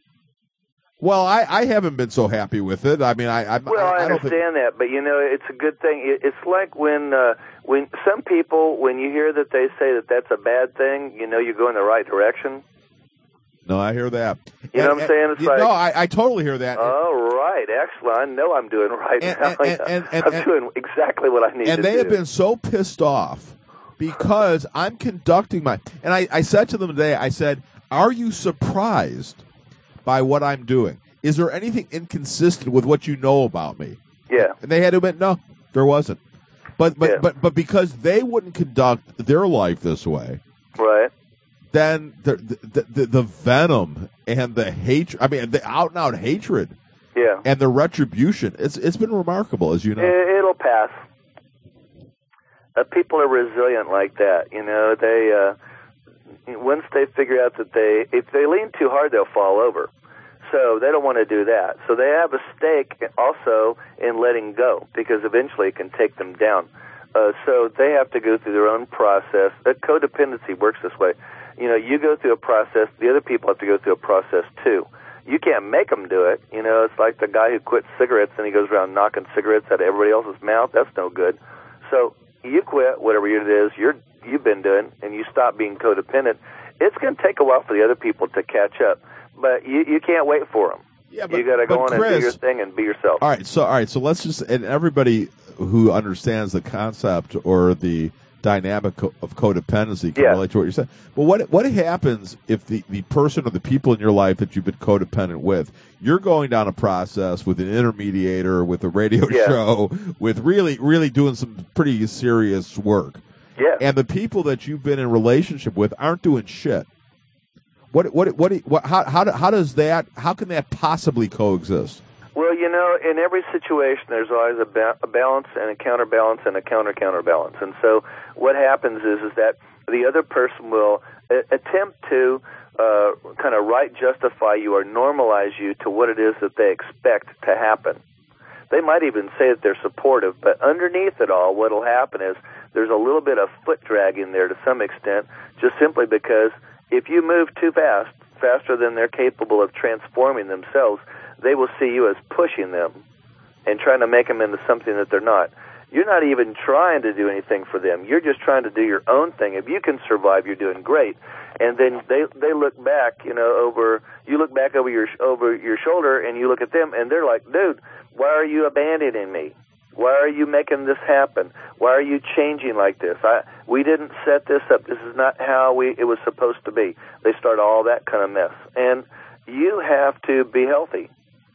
Well, I, I haven't been so happy with it. I mean, I I, Well, I, I don't think, understand that, but you know, it's a good thing. It, it's like when uh, when some people, when you hear that they say that that's a bad thing, you know, you're going the right direction. No, I hear that. You know what I'm saying? It's you- like- no, I, I totally hear that. All right, excellent. I know I'm doing right And- now. and- and- and- I'm and- doing exactly what I need and to they do. have been so pissed off because I'm conducting my, and I, I said to them today, I said, are you surprised by what I'm doing? Is there anything inconsistent with what you know about me? Yeah. And they had to admit, no, there wasn't. But but Yeah. but but because they wouldn't conduct their life this way, Right. then the the, the, the venom and the hatred, I mean, the out and out hatred Yeah. and the retribution, it's it's been remarkable, as you know. It, it'll pass. Uh, people are resilient like that. You know, they uh, once they figure out that they, if they lean too hard, they'll fall over. So they don't want to do that. So they have a stake also in letting go, because eventually it can take them down. Uh, so they have to go through their own process. Uh, codependency works this way. You know, you go through a process, the other people have to go through a process too. You can't make them do it. You know, it's like the guy who quits cigarettes and he goes around knocking cigarettes out of everybody else's mouth. That's no good. So you quit whatever it is you're, you've been doing, and you stop being codependent. It's going to take a while for the other people to catch up, but you, you can't wait for them. Yeah, but- you got to go but on and Chris- do your thing and be yourself. All right, so all right, so let's just, and everybody who understands the concept or the dynamic co- of codependency can Yeah. relate to what you're saying. But what what happens if the, the person or the people in your life that you've been codependent with, you're going down a process with an intermediator, with a radio Yeah. show, with really, really doing some pretty serious work. Yeah. And the people that you've been in relationship with aren't doing shit. What what what, what how how how does that how can that possibly coexist? Well, you know, in every situation, there's always a, ba- a balance and a counterbalance and a counter-counterbalance. And so what happens is is that the other person will a- attempt to uh, kind of right justify you or normalize you to what it is that they expect to happen. They might even say that they're supportive, but underneath it all, what will happen is there's a little bit of foot drag in there to some extent, just simply because if you move too fast, faster than they're capable of transforming themselves, they will see you as pushing them and trying to make them into something that they're not. You're not even trying to do anything for them. You're just trying to do your own thing. If you can survive, you're doing great. And then they they look back, you know, over you look back over your over your shoulder and you look at them and they're like, "Dude, why are you abandoning me? Why are you making this happen? Why are you changing like this? I we didn't set this up. This is not how we it was supposed to be." They start all that kind of mess. And you have to be healthy.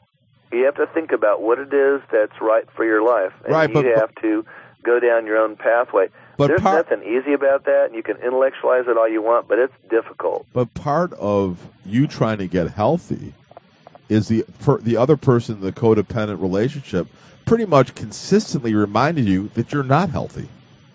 You have to think about what it is that's right for your life, and Right, you but- have to go down your own pathway. But There's part- nothing easy about that, and you can intellectualize it all you want, but it's difficult. But part of you trying to get healthy is the per, the other person in the codependent relationship pretty much consistently reminded you that you're not healthy.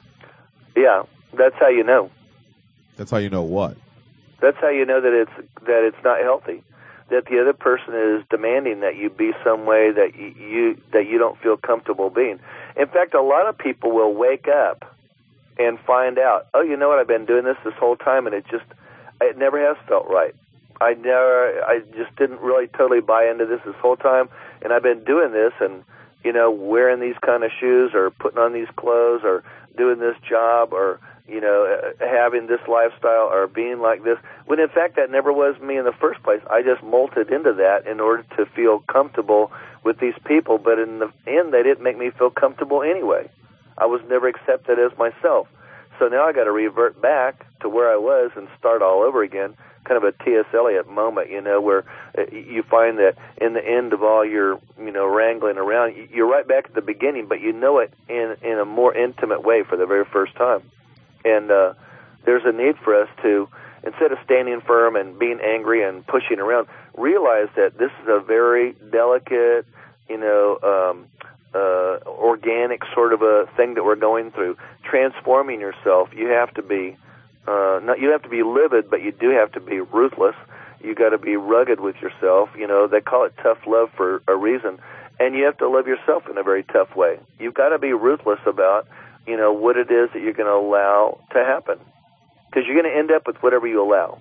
Yeah, that's how you know. That's how you know what. That's how you know that it's that it's not healthy. That the other person is demanding that you be some way that you, you that you don't feel comfortable being. In fact, a lot of people will wake up and find out, oh, you know what? I've been doing this this whole time, and it just it never has felt right. I never, I just didn't really totally buy into this this whole time, and I've been doing this, and you know, wearing these kind of shoes, or putting on these clothes, or doing this job, or you know, having this lifestyle, or being like this, when in fact that never was me in the first place. I just molted into that in order to feel comfortable with these people, but in the end, they didn't make me feel comfortable anyway. I was never accepted as myself. So now I got to revert back to where I was and start all over again, kind of a T S. Eliot moment, you know, where you find that in the end of all your, you know, wrangling around, you're right back at the beginning, but you know it in, in a more intimate way for the very first time. And uh, there's a need for us to, instead of standing firm and being angry and pushing around, realize that this is a very delicate, you know, um, uh, organic sort of a thing that we're going through. Transforming yourself, you have to be, uh, not you have to be livid, but you do have to be ruthless. You got to be rugged with yourself. You know, they call it tough love for a reason, and you have to love yourself in a very tough way. You've got to be ruthless about, you know, what it is that you're going to allow to happen, because you're going to end up with whatever you allow.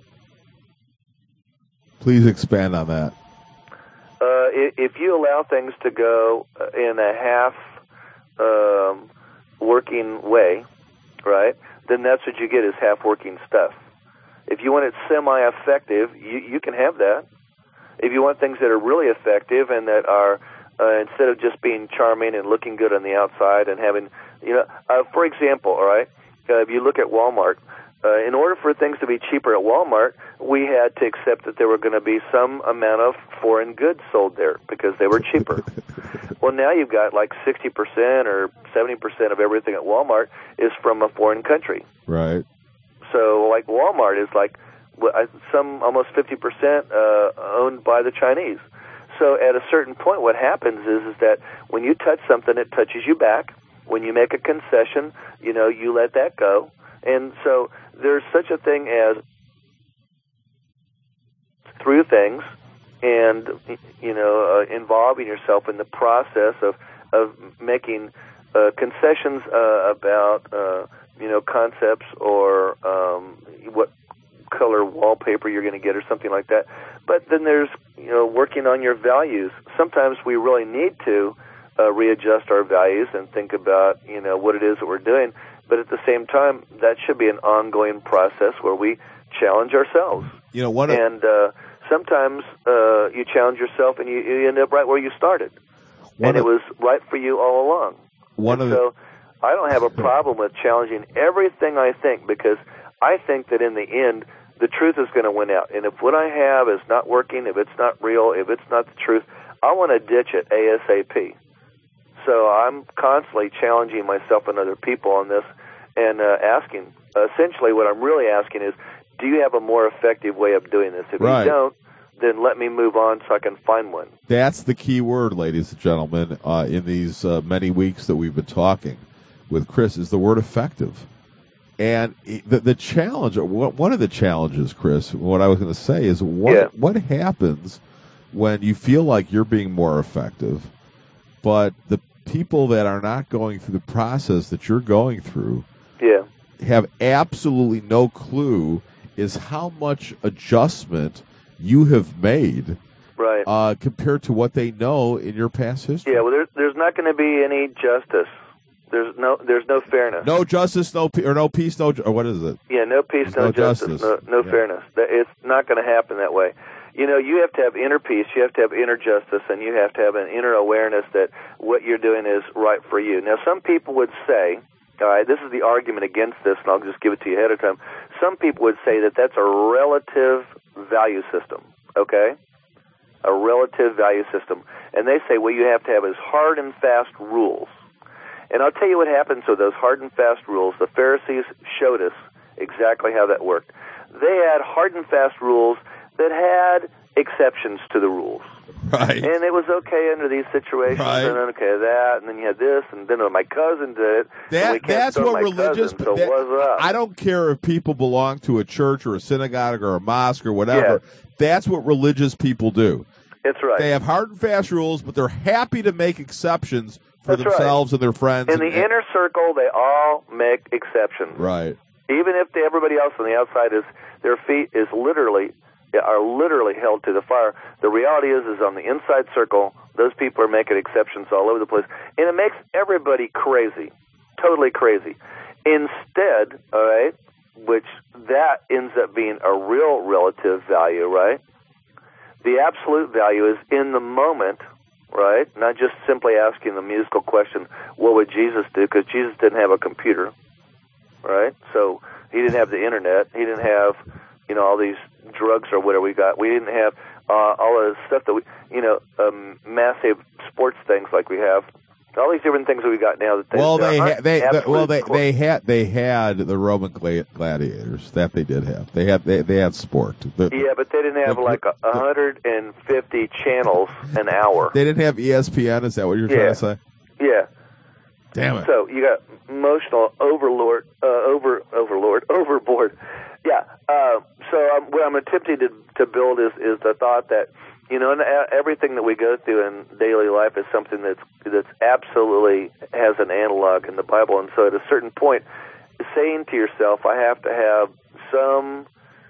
Please expand on that. Uh, if you allow things to go in a half um, working way, right, then that's what you get is half working stuff. If you want it semi-effective, you, you can have that. If you want things that are really effective and that are, uh, instead of just being charming and looking good on the outside and having, you know, uh, for example, all right, uh, if you look at Walmart, uh, in order for things to be cheaper at Walmart, we had to accept that there were going to be some amount of foreign goods sold there because they were cheaper. Well, now you've got like sixty percent or seventy percent of everything at Walmart is from a foreign country. Right. So, like, Walmart is like some almost fifty percent uh, owned by the Chinese. So at a certain point, what happens is, is that when you touch something, it touches you back. When you make a concession, you know, you let that go. And so there's such a thing as through things and, you know, uh, involving yourself in the process of, of making uh, concessions uh, about, uh, you know, concepts or um, what color wallpaper you're going to get or something like that. But then there's, you know, working on your values. Sometimes we really need to uh, readjust our values and think about, you know, what it is that we're doing. But at the same time, that should be an ongoing process where we challenge ourselves. You know, one of, And uh, sometimes uh, you challenge yourself and you, you end up right where you started. one And of, it was right for you all along. one And of so I don't have a problem with challenging everything I think, because I think that in the end, the truth is going to win out. And if what I have is not working, if it's not real, if it's not the truth, I want to ditch it ASAP. So I'm constantly challenging myself and other people on this and uh, asking. Essentially, what I'm really asking is, do you have a more effective way of doing this? If Right. you don't, then let me move on so I can find one. That's the key word, ladies and gentlemen, uh, in these uh, many weeks that we've been talking with Chris, is the word effective. And the, the challenge, one of the challenges, Chris, what I was going to say is, what Yeah. what happens when you feel like you're being more effective, but the people that are not going through the process that you're going through Yeah. have absolutely no clue is how much adjustment you have made Right. uh, compared to what they know in your past history. Yeah, well, there's, there's not going to be any justice. There's no there's no fairness. No justice, no pe- or no peace, no ju- or what is it? Yeah, no peace, There's no, no justice, justice. no, no Yeah. fairness. That- It's not going to happen that way. You know, you have to have inner peace, you have to have inner justice, and you have to have an inner awareness that what you're doing is right for you. Now, some people would say, all right, this is the argument against this, and I'll just give it to you ahead of time. Some people would say that that's a relative value system, okay? A relative value system. And they say, well, you have to have as hard and fast rules. And I'll tell you what happens with those hard and fast rules. The Pharisees showed us exactly how that worked. They had hard and fast rules that had exceptions to the rules. Right. And it was okay under these situations, Right. and then okay that, and then you had this, and then my cousin did it. and we That, can't that's throw what my religious. cousin, so that- what's up? I don't care if people belong to a church or a synagogue or a mosque or whatever. That's what religious people do. It's right. They have hard and fast rules, but they're happy to make exceptions for That's right. themselves and their friends. In the and, inner circle, they all make exceptions. right. Even if the, everybody else on the outside is, their feet is literally, are literally held to the fire. The reality is, is on the inside circle, those people are making exceptions all over the place. And it makes everybody crazy, totally crazy. Instead, all right, which that ends up being a real relative value, right? The absolute value is in the moment, right? Not just simply asking the musical question, what would Jesus do? Because Jesus didn't have a computer, right? So he didn't have the internet. He didn't have, you know, all these drugs or whatever we got. We didn't have uh, all of the stuff that we, you know, um, massive sports things like we have. All these different things that we got now. That they, Well, they aren't ha- they the, absolute well they cor- they had they had the Roman gla- gladiators that they did have. They had they, they had sport. The- Yeah, but they didn't have the- like a the- one hundred fifty channels an hour. They didn't have E S P N. Is that what you're trying Yeah. to say? Yeah. Damn it! So you got emotional overlord, uh, over overlord, overboard. Yeah. Uh, so um, what I'm attempting to to build is is the thought that, you know, and everything that we go through in daily life is something that's that's absolutely has an analog in the Bible. And so at a certain point, saying to yourself, I have to have some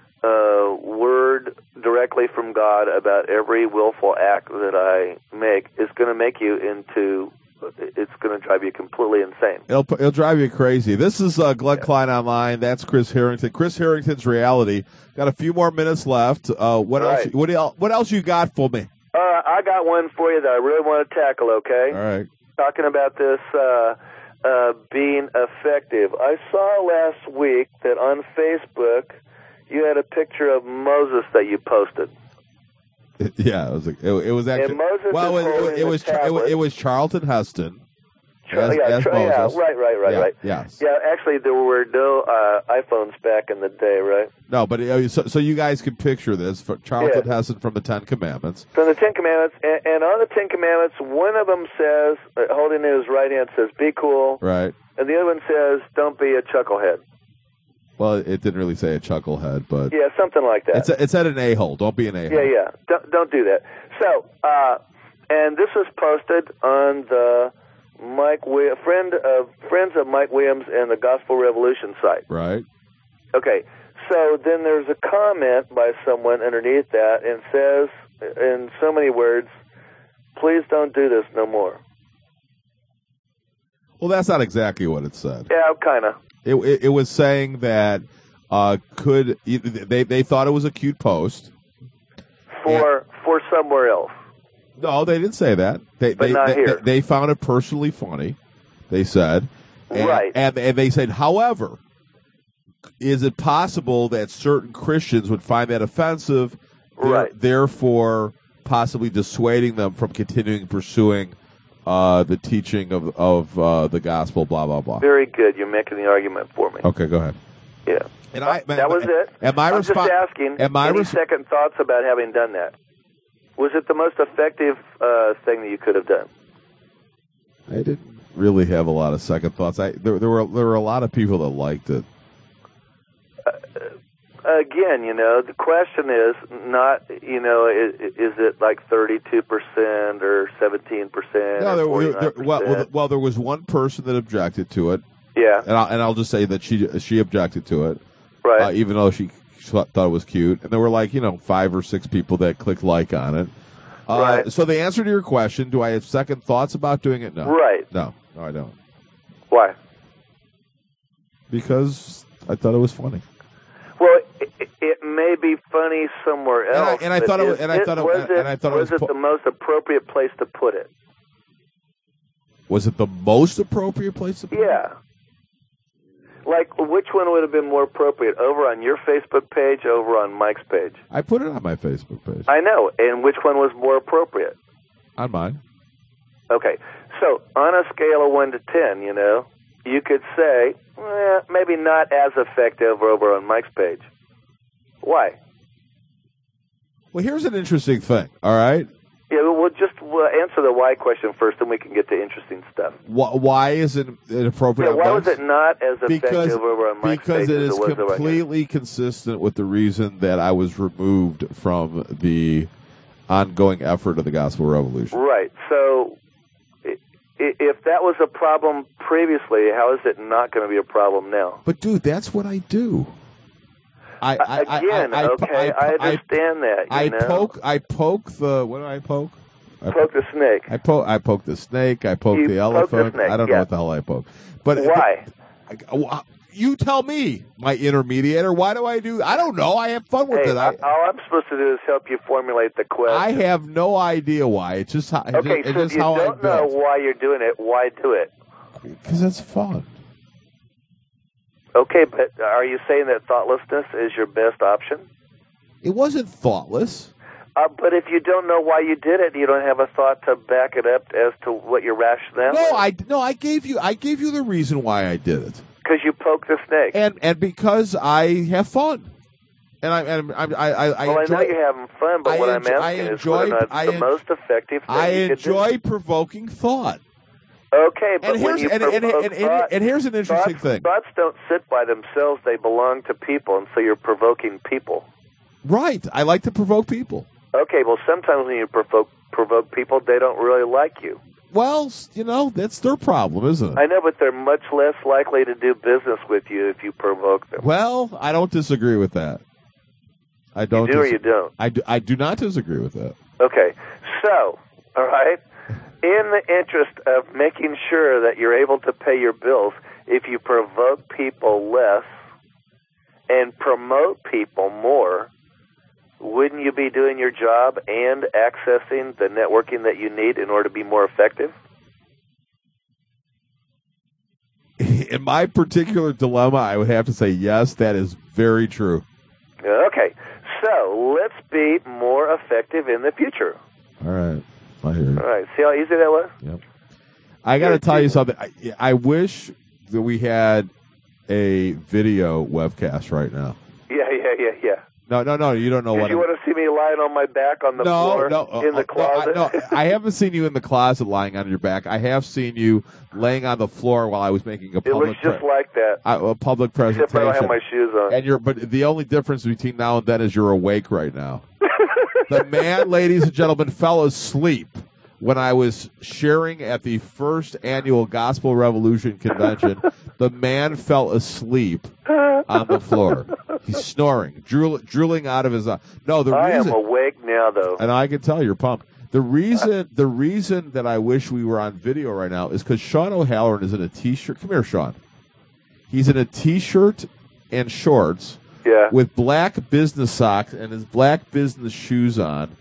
uh, word directly from God about every willful act that I make is going to make you into, it's going to drive you completely insane. It'll, it'll drive you crazy. This is uh, Glenn Klein Online. That's Chris Harrington. Chris Harrington's Reality. Got a few more minutes left. Uh, what Right. else? What else? What else you got for me? Uh, I got one for you that I really want to tackle, okay? All right. Talking about this uh, uh, being effective. I saw last week that on Facebook you had a picture of Moses that you posted. Yeah, it was. It, it was actually. And Moses well, is it, holding it, it the was. It, was- tablet. it was Charlton Heston. Tra- as, yeah, as tra- yeah, Moses. right, right, right, Yeah, right. yes. Yeah, actually, there were no uh, iPhones back in the day, right? No, but uh, so, so you guys can picture this. For Charlton Yeah. Heston from the Ten Commandments. From the Ten Commandments, and, and on the Ten Commandments, one of them says, uh, holding in his right hand, says, "Be cool," Right. and the other one says, "Don't be a chucklehead." Well, it didn't really say a chucklehead, but Yeah, something like that. it's a, it said an a-hole. Don't be an a-hole. Yeah, yeah. Don't, don't do that. So, uh, and this was posted on the Mike Wi- friend of friends of Mike Williams and the Gospel Revolution site. Right. Okay. So then there's a comment by someone underneath that and says, in so many words, "Please don't do this no more." Well, that's not exactly what it said. Yeah, kind of. It, it, it was saying that uh, could they they thought it was a cute post. For for somewhere else. No, they didn't say that. They But they, not they, here. they found it personally funny. They said, and, Right. and and they said, however, is it possible that certain Christians would find that offensive, there- Right. therefore possibly dissuading them from continuing pursuing uh, the teaching of of uh, the gospel? Blah blah blah. Very good. You're making the argument for me. Okay, go ahead. Yeah. And I That was it. And my I'm response. just asking, and my any res- second thoughts about having done that? Was it the most effective uh, thing that you could have done? I didn't really have a lot of second thoughts. I there, there were there were a lot of people that liked it. Again, you know, the question is not, you know, is, is it like thirty-two percent or seventeen percent No, or there, forty-nine there, percent? well, well, well, there was one person that objected to it, yeah, and I'll, and I'll just say that she she objected to it, right. uh, even though she thought it was cute. And there were like you know five or six people that clicked like on it. Uh, Right. So the answer to your question: do I have second thoughts about doing it? No. Right. No. No, I don't. Why? Because I thought it was funny. Well, it, it may be funny somewhere And I- else. and I but thought it was- is and I thought it- was and I thought it was was it po- the most appropriate place to put it? Was it the most appropriate place to put it? Yeah. Like, which one would have been more appropriate? Over on your Facebook page, over on Mike's page? I put it on my Facebook page. I know. And which one was more appropriate? On mine. Okay. So, on a scale of one to ten, you know, you could say, eh, maybe not as effective over on Mike's page. Why? Well, here's an interesting thing. All right. Yeah, we'll just we'll answer the why question first, and we can get to interesting stuff. Why, why is it inappropriate? Yeah, on why was Mike's? it not as effective Because over on Mike's because page it as is it was over on yours? completely consistent with the reason that I was removed from the ongoing effort of the Gospel Revolution. Right. So, i- i- if that was a problem previously, how is it not going to be a problem now? But dude, that's what I do. I, I I- Again, I, I, okay, I, I, understand that. You I, I know? poke. I poke the. What do I poke? I poke the snake. I poke. I poke the snake. I poke You the poke the elephant. snake, I don't yeah. know what the hell I poke. But Why? I- you tell me, my intermediator. Why do I do? I don't know. I have fun with Hey, it. I, I, all I'm supposed to do is help you formulate the question. I have no idea why. It's just how. okay, it's so just if you how don't I know build. why you're doing it, why do it? Because it's fun. Okay, but are you saying that thoughtlessness is your best option? It wasn't thoughtless. Uh, but if you don't know why you did it, you don't have a thought to back it up as to what your rationale No, is. I no. I gave you. I gave you the reason why I did it, Because you poked the snake. and and because I have fun, and I and I I I, I well, enjoy. I know you're having fun, but I what enjo- I'm asking I is enjoy- whether or not it's I the en- most effective thing I you could do. enjoy provoking thought. Okay, but And when here's you and, and, provoke and, and, thought, and here's an interesting thoughts, thing. thoughts don't sit by themselves; they belong to people, and so you're provoking people. Right. I like to provoke people. Okay, well, sometimes when you provoke provoke people, they don't really like you. Well, s- you know, that's their problem, isn't it? I know, but they're much less likely to do business with you if you provoke them. Well, I don't disagree with that. I don't. You do or dis- you don't? I do, I do not disagree with that. Okay, so, all right, in the interest of making sure that you're able to pay your bills, if you provoke people less and promote people more, wouldn't you be doing your job and accessing the networking that you need in order to be more effective? in my particular dilemma, I would have to say yes. That is very true. Okay, so let's be more effective in the future. All right, I hear you. All right, see how easy that was? Yep. I got to tell you something. I, I wish that we had a video webcast right now. Yeah, yeah, yeah, yeah. No, no, no. You don't know Did what. you I'm- want to see me lying on my back on the no, floor no, in the uh, closet? No, I, no, I haven't seen you in the closet lying on your back. I have seen you laying on the floor while I was making a It public looks just pre- like that. uh, a public Except presentation. I don't have my shoes on. And you're, but the only difference between now and then is you're awake right now. The man, ladies and gentlemen, fell asleep when I was sharing at the first annual Gospel Revolution convention. The man fell asleep on the floor. He's snoring, drool, drooling out of his eye. No, the I reason, am awake now, though. and I can tell you're pumped. The reason, the reason that I wish we were on video right now is because Sean O'Halloran is in a t-shirt. Come here, Sean. He's in a t-shirt and shorts Yeah. with black business socks and his black business shoes on.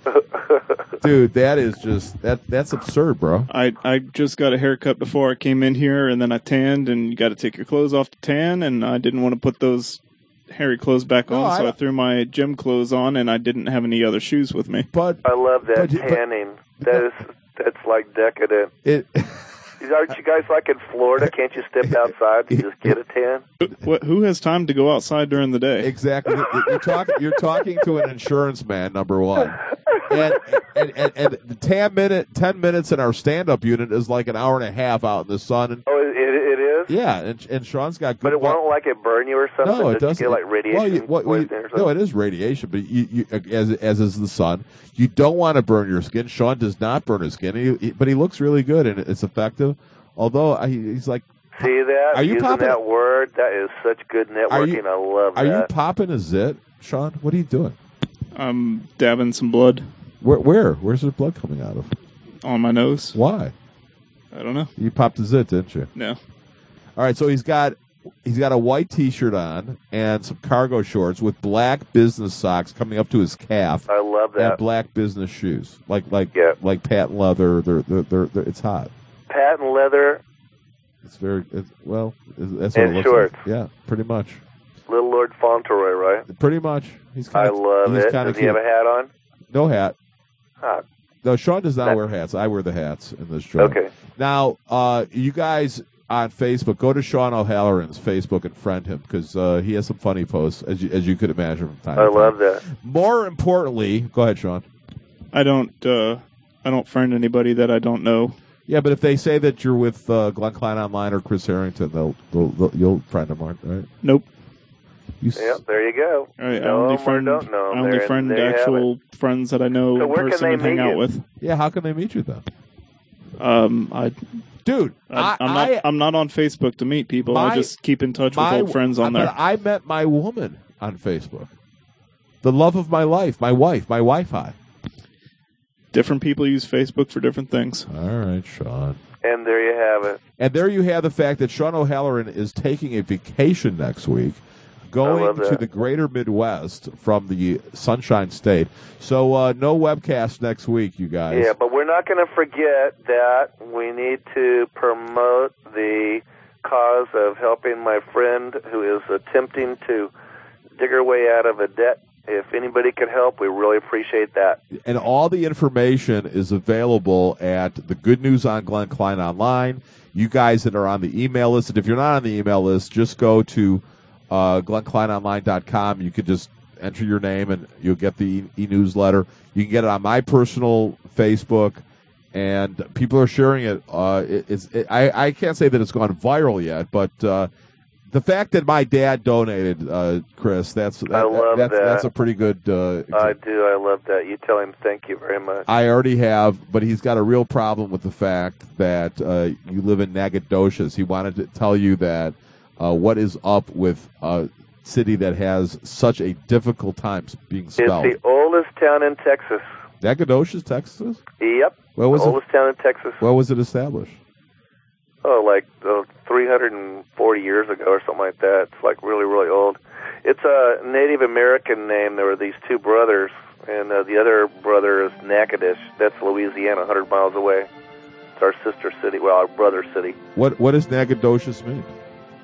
Dude, that is just that that's absurd, bro. I, I just got a haircut before I came in here, and then I tanned, and you got to take your clothes off to tan, and I didn't want to put those hairy clothes back No, on, I so I, don't- through my gym clothes on, and I didn't have any other shoes with me. But I love that But you- but- tanning. That is, that's like decadent. it Aren't you guys like in Florida? Can't you step outside and just get a tan? What, who has time to go outside during the day? exactly you're talking you're talking to an insurance man, number one. And and, and, and the ten minute ten minutes in our stand up unit is like an hour and a half out in the sun, and Oh, it, it is? yeah, and, and Sean's got good But it bu- won't like it burn you or something? No, it Does doesn't. You get like radiation Well, you, what, poisoning you- or something? no, it is radiation, but you, you, as as is the sun, you don't want to burn your skin. Sean does not burn his skin, he, he- but he looks really good and it's effective. Although I, he's like, See that? Are you Using popping- that word, that is such good Are you- networking. I love are you that. popping a zit, Sean? What are you doing? I'm dabbing some blood Where? Where? Where's the blood coming out of? on my nose. Why? I don't know. You popped a zit, didn't you? No. All right, so he's got he's got a white T-shirt on and some cargo shorts with black business socks coming up to his calf I love and that. black business shoes, like like Yeah. like patent leather. They're, they're, they're, they're, it's hot. Patent leather, It's very it's, well. It's, that's what And it looks shorts. like. Yeah, pretty much. Little Lord Fauntleroy, right? Pretty much. He's I kind of. love he's it. Kind Does of he have a hat on? No hat. Ah, No, Sean does not That- wear hats. I wear the hats in this job. okay. Now, uh, you guys on Facebook, go to Sean O'Halloran's Facebook and friend him because uh, he has some funny posts, as you, as you could imagine from time I to time. love that. More importantly, go ahead, Sean. I don't, uh, I don't friend anybody that I don't know. Yeah, but if they say that you're with uh, Glenn Klein Online or Chris Harrington, they'll, they'll, they'll you'll friend them, right? right? Nope. You s- Yep, there you go. I, I Know only 'em or friend, don't know 'em. I only There- friend there you have actual friends that I know So in where can person they and hang meet out you? with. Yeah, how can they meet you then, Um, I, dude? I, I, I'm not, I, I'm not on Facebook to meet people. My- I just keep in touch my, with old friends on but there. I met my woman on Facebook, the love of my life, my wife, my Wi-Fi. Different people use Facebook for different things. All right, Sean. And there you have it. And there you have the fact that Sean O'Halloran is taking a vacation next week, going love to that. the greater Midwest from the Sunshine State. So uh, no webcast next week, you guys. Yeah, but we're not going to forget that we need to promote the cause of helping my friend who is attempting to dig her way out of a debt. If anybody could help, we really appreciate that. And all the information is available at the Good News on Glenn Klein Online. You guys that are on the email list, and if you're not on the email list, just go to uh, glenn klein online dot com. You could just enter your name and you'll get the e- e-newsletter. You can get it on my personal Facebook, and people are sharing it. Uh, it it's, it, I, I can't say that it's gone viral yet, but uh, the fact that my dad donated, uh, Chris, that's that, I love that's, that. that's a pretty good uh, I do. I love that. You tell him thank you very much. I already have, but he's got a real problem with the fact that uh, you live in Nacogdoches. He wanted to tell you that uh, what is up with a city that has such a difficult time being It's spelled. the oldest town in Texas. Nacogdoches, Texas? Yep. Where was the it? oldest town in Texas. Where was it established? Oh, like uh, three hundred forty years ago or something like that. It's like really, really old. It's a Native American name. There were these two brothers, and uh, the other brother is Natchitoches. That's Louisiana, one hundred miles away. It's our sister city, well, our brother city. What What does Nacogdoches mean?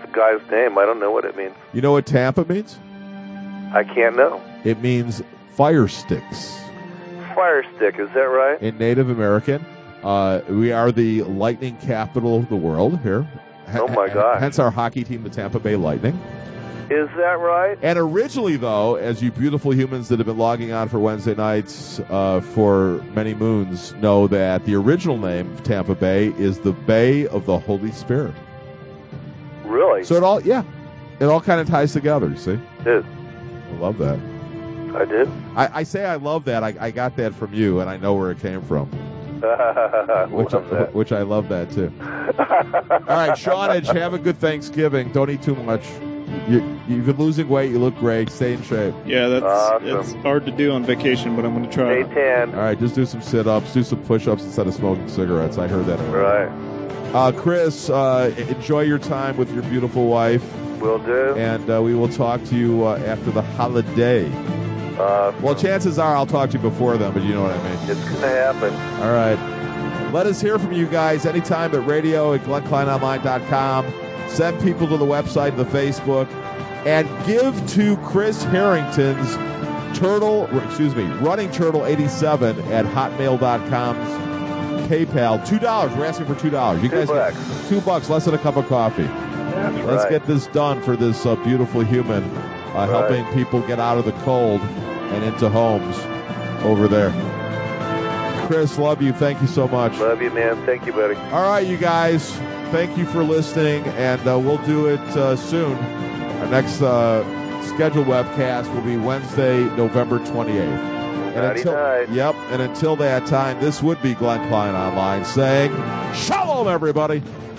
guy's name. I don't know what it means. You know what Tampa means? I can't know. It means fire sticks. Fire stick, is that right? In Native American, uh, we are the lightning capital of the world here. Oh, my gosh. Hence our hockey team, the Tampa Bay Lightning. Is that right? And originally, though, as you beautiful humans that have been logging on for Wednesday nights uh, for many moons know, that the original name of Tampa Bay is the Bay of the Holy Spirit. Really? So it all, yeah, it all kind of ties together, you see? It did. I love that. I did? I, I say I love that. I, I got that from you, and I know where it came from. which, I, that. which I love that, too. All right, Shawnage, have a good Thanksgiving. Don't eat too much. You, you've been losing weight. You look great. Stay in shape. Yeah, that's Awesome. it's hard to do on vacation, but I'm going to try. Stay tan. All right, just do some sit-ups, do some push-ups instead of smoking cigarettes. I heard that. Right. Uh, Chris, uh, enjoy your time with your beautiful wife, Will do. and uh, we will talk to you uh, after the holiday. Uh, Well, chances are I'll talk to you before then, but you know what I mean. it's going to happen. All right. Let us hear from you guys anytime at radio at glenn klein online dot com. Send people to the website, the Facebook, and give to Chris Harrington's Turtle, excuse me, Running Turtle eighty-seven at hotmail dot com's PayPal. Two dollars. We're asking for two dollars. You Two guys, bucks. get two bucks, less than a cup of coffee. That's Let's right. get this done for this uh, beautiful human, uh, helping people get out of the cold and into homes over there. Chris, love you. Thank you so much. Love you, man. Thank you, buddy. All right, you guys. Thank you for listening, and uh, we'll do it uh, soon. Our next uh, scheduled webcast will be Wednesday, November twenty-eighth. And Nighty until, night. yep, and until that time, this would be Glenn Klein Online saying, Shalom, everybody.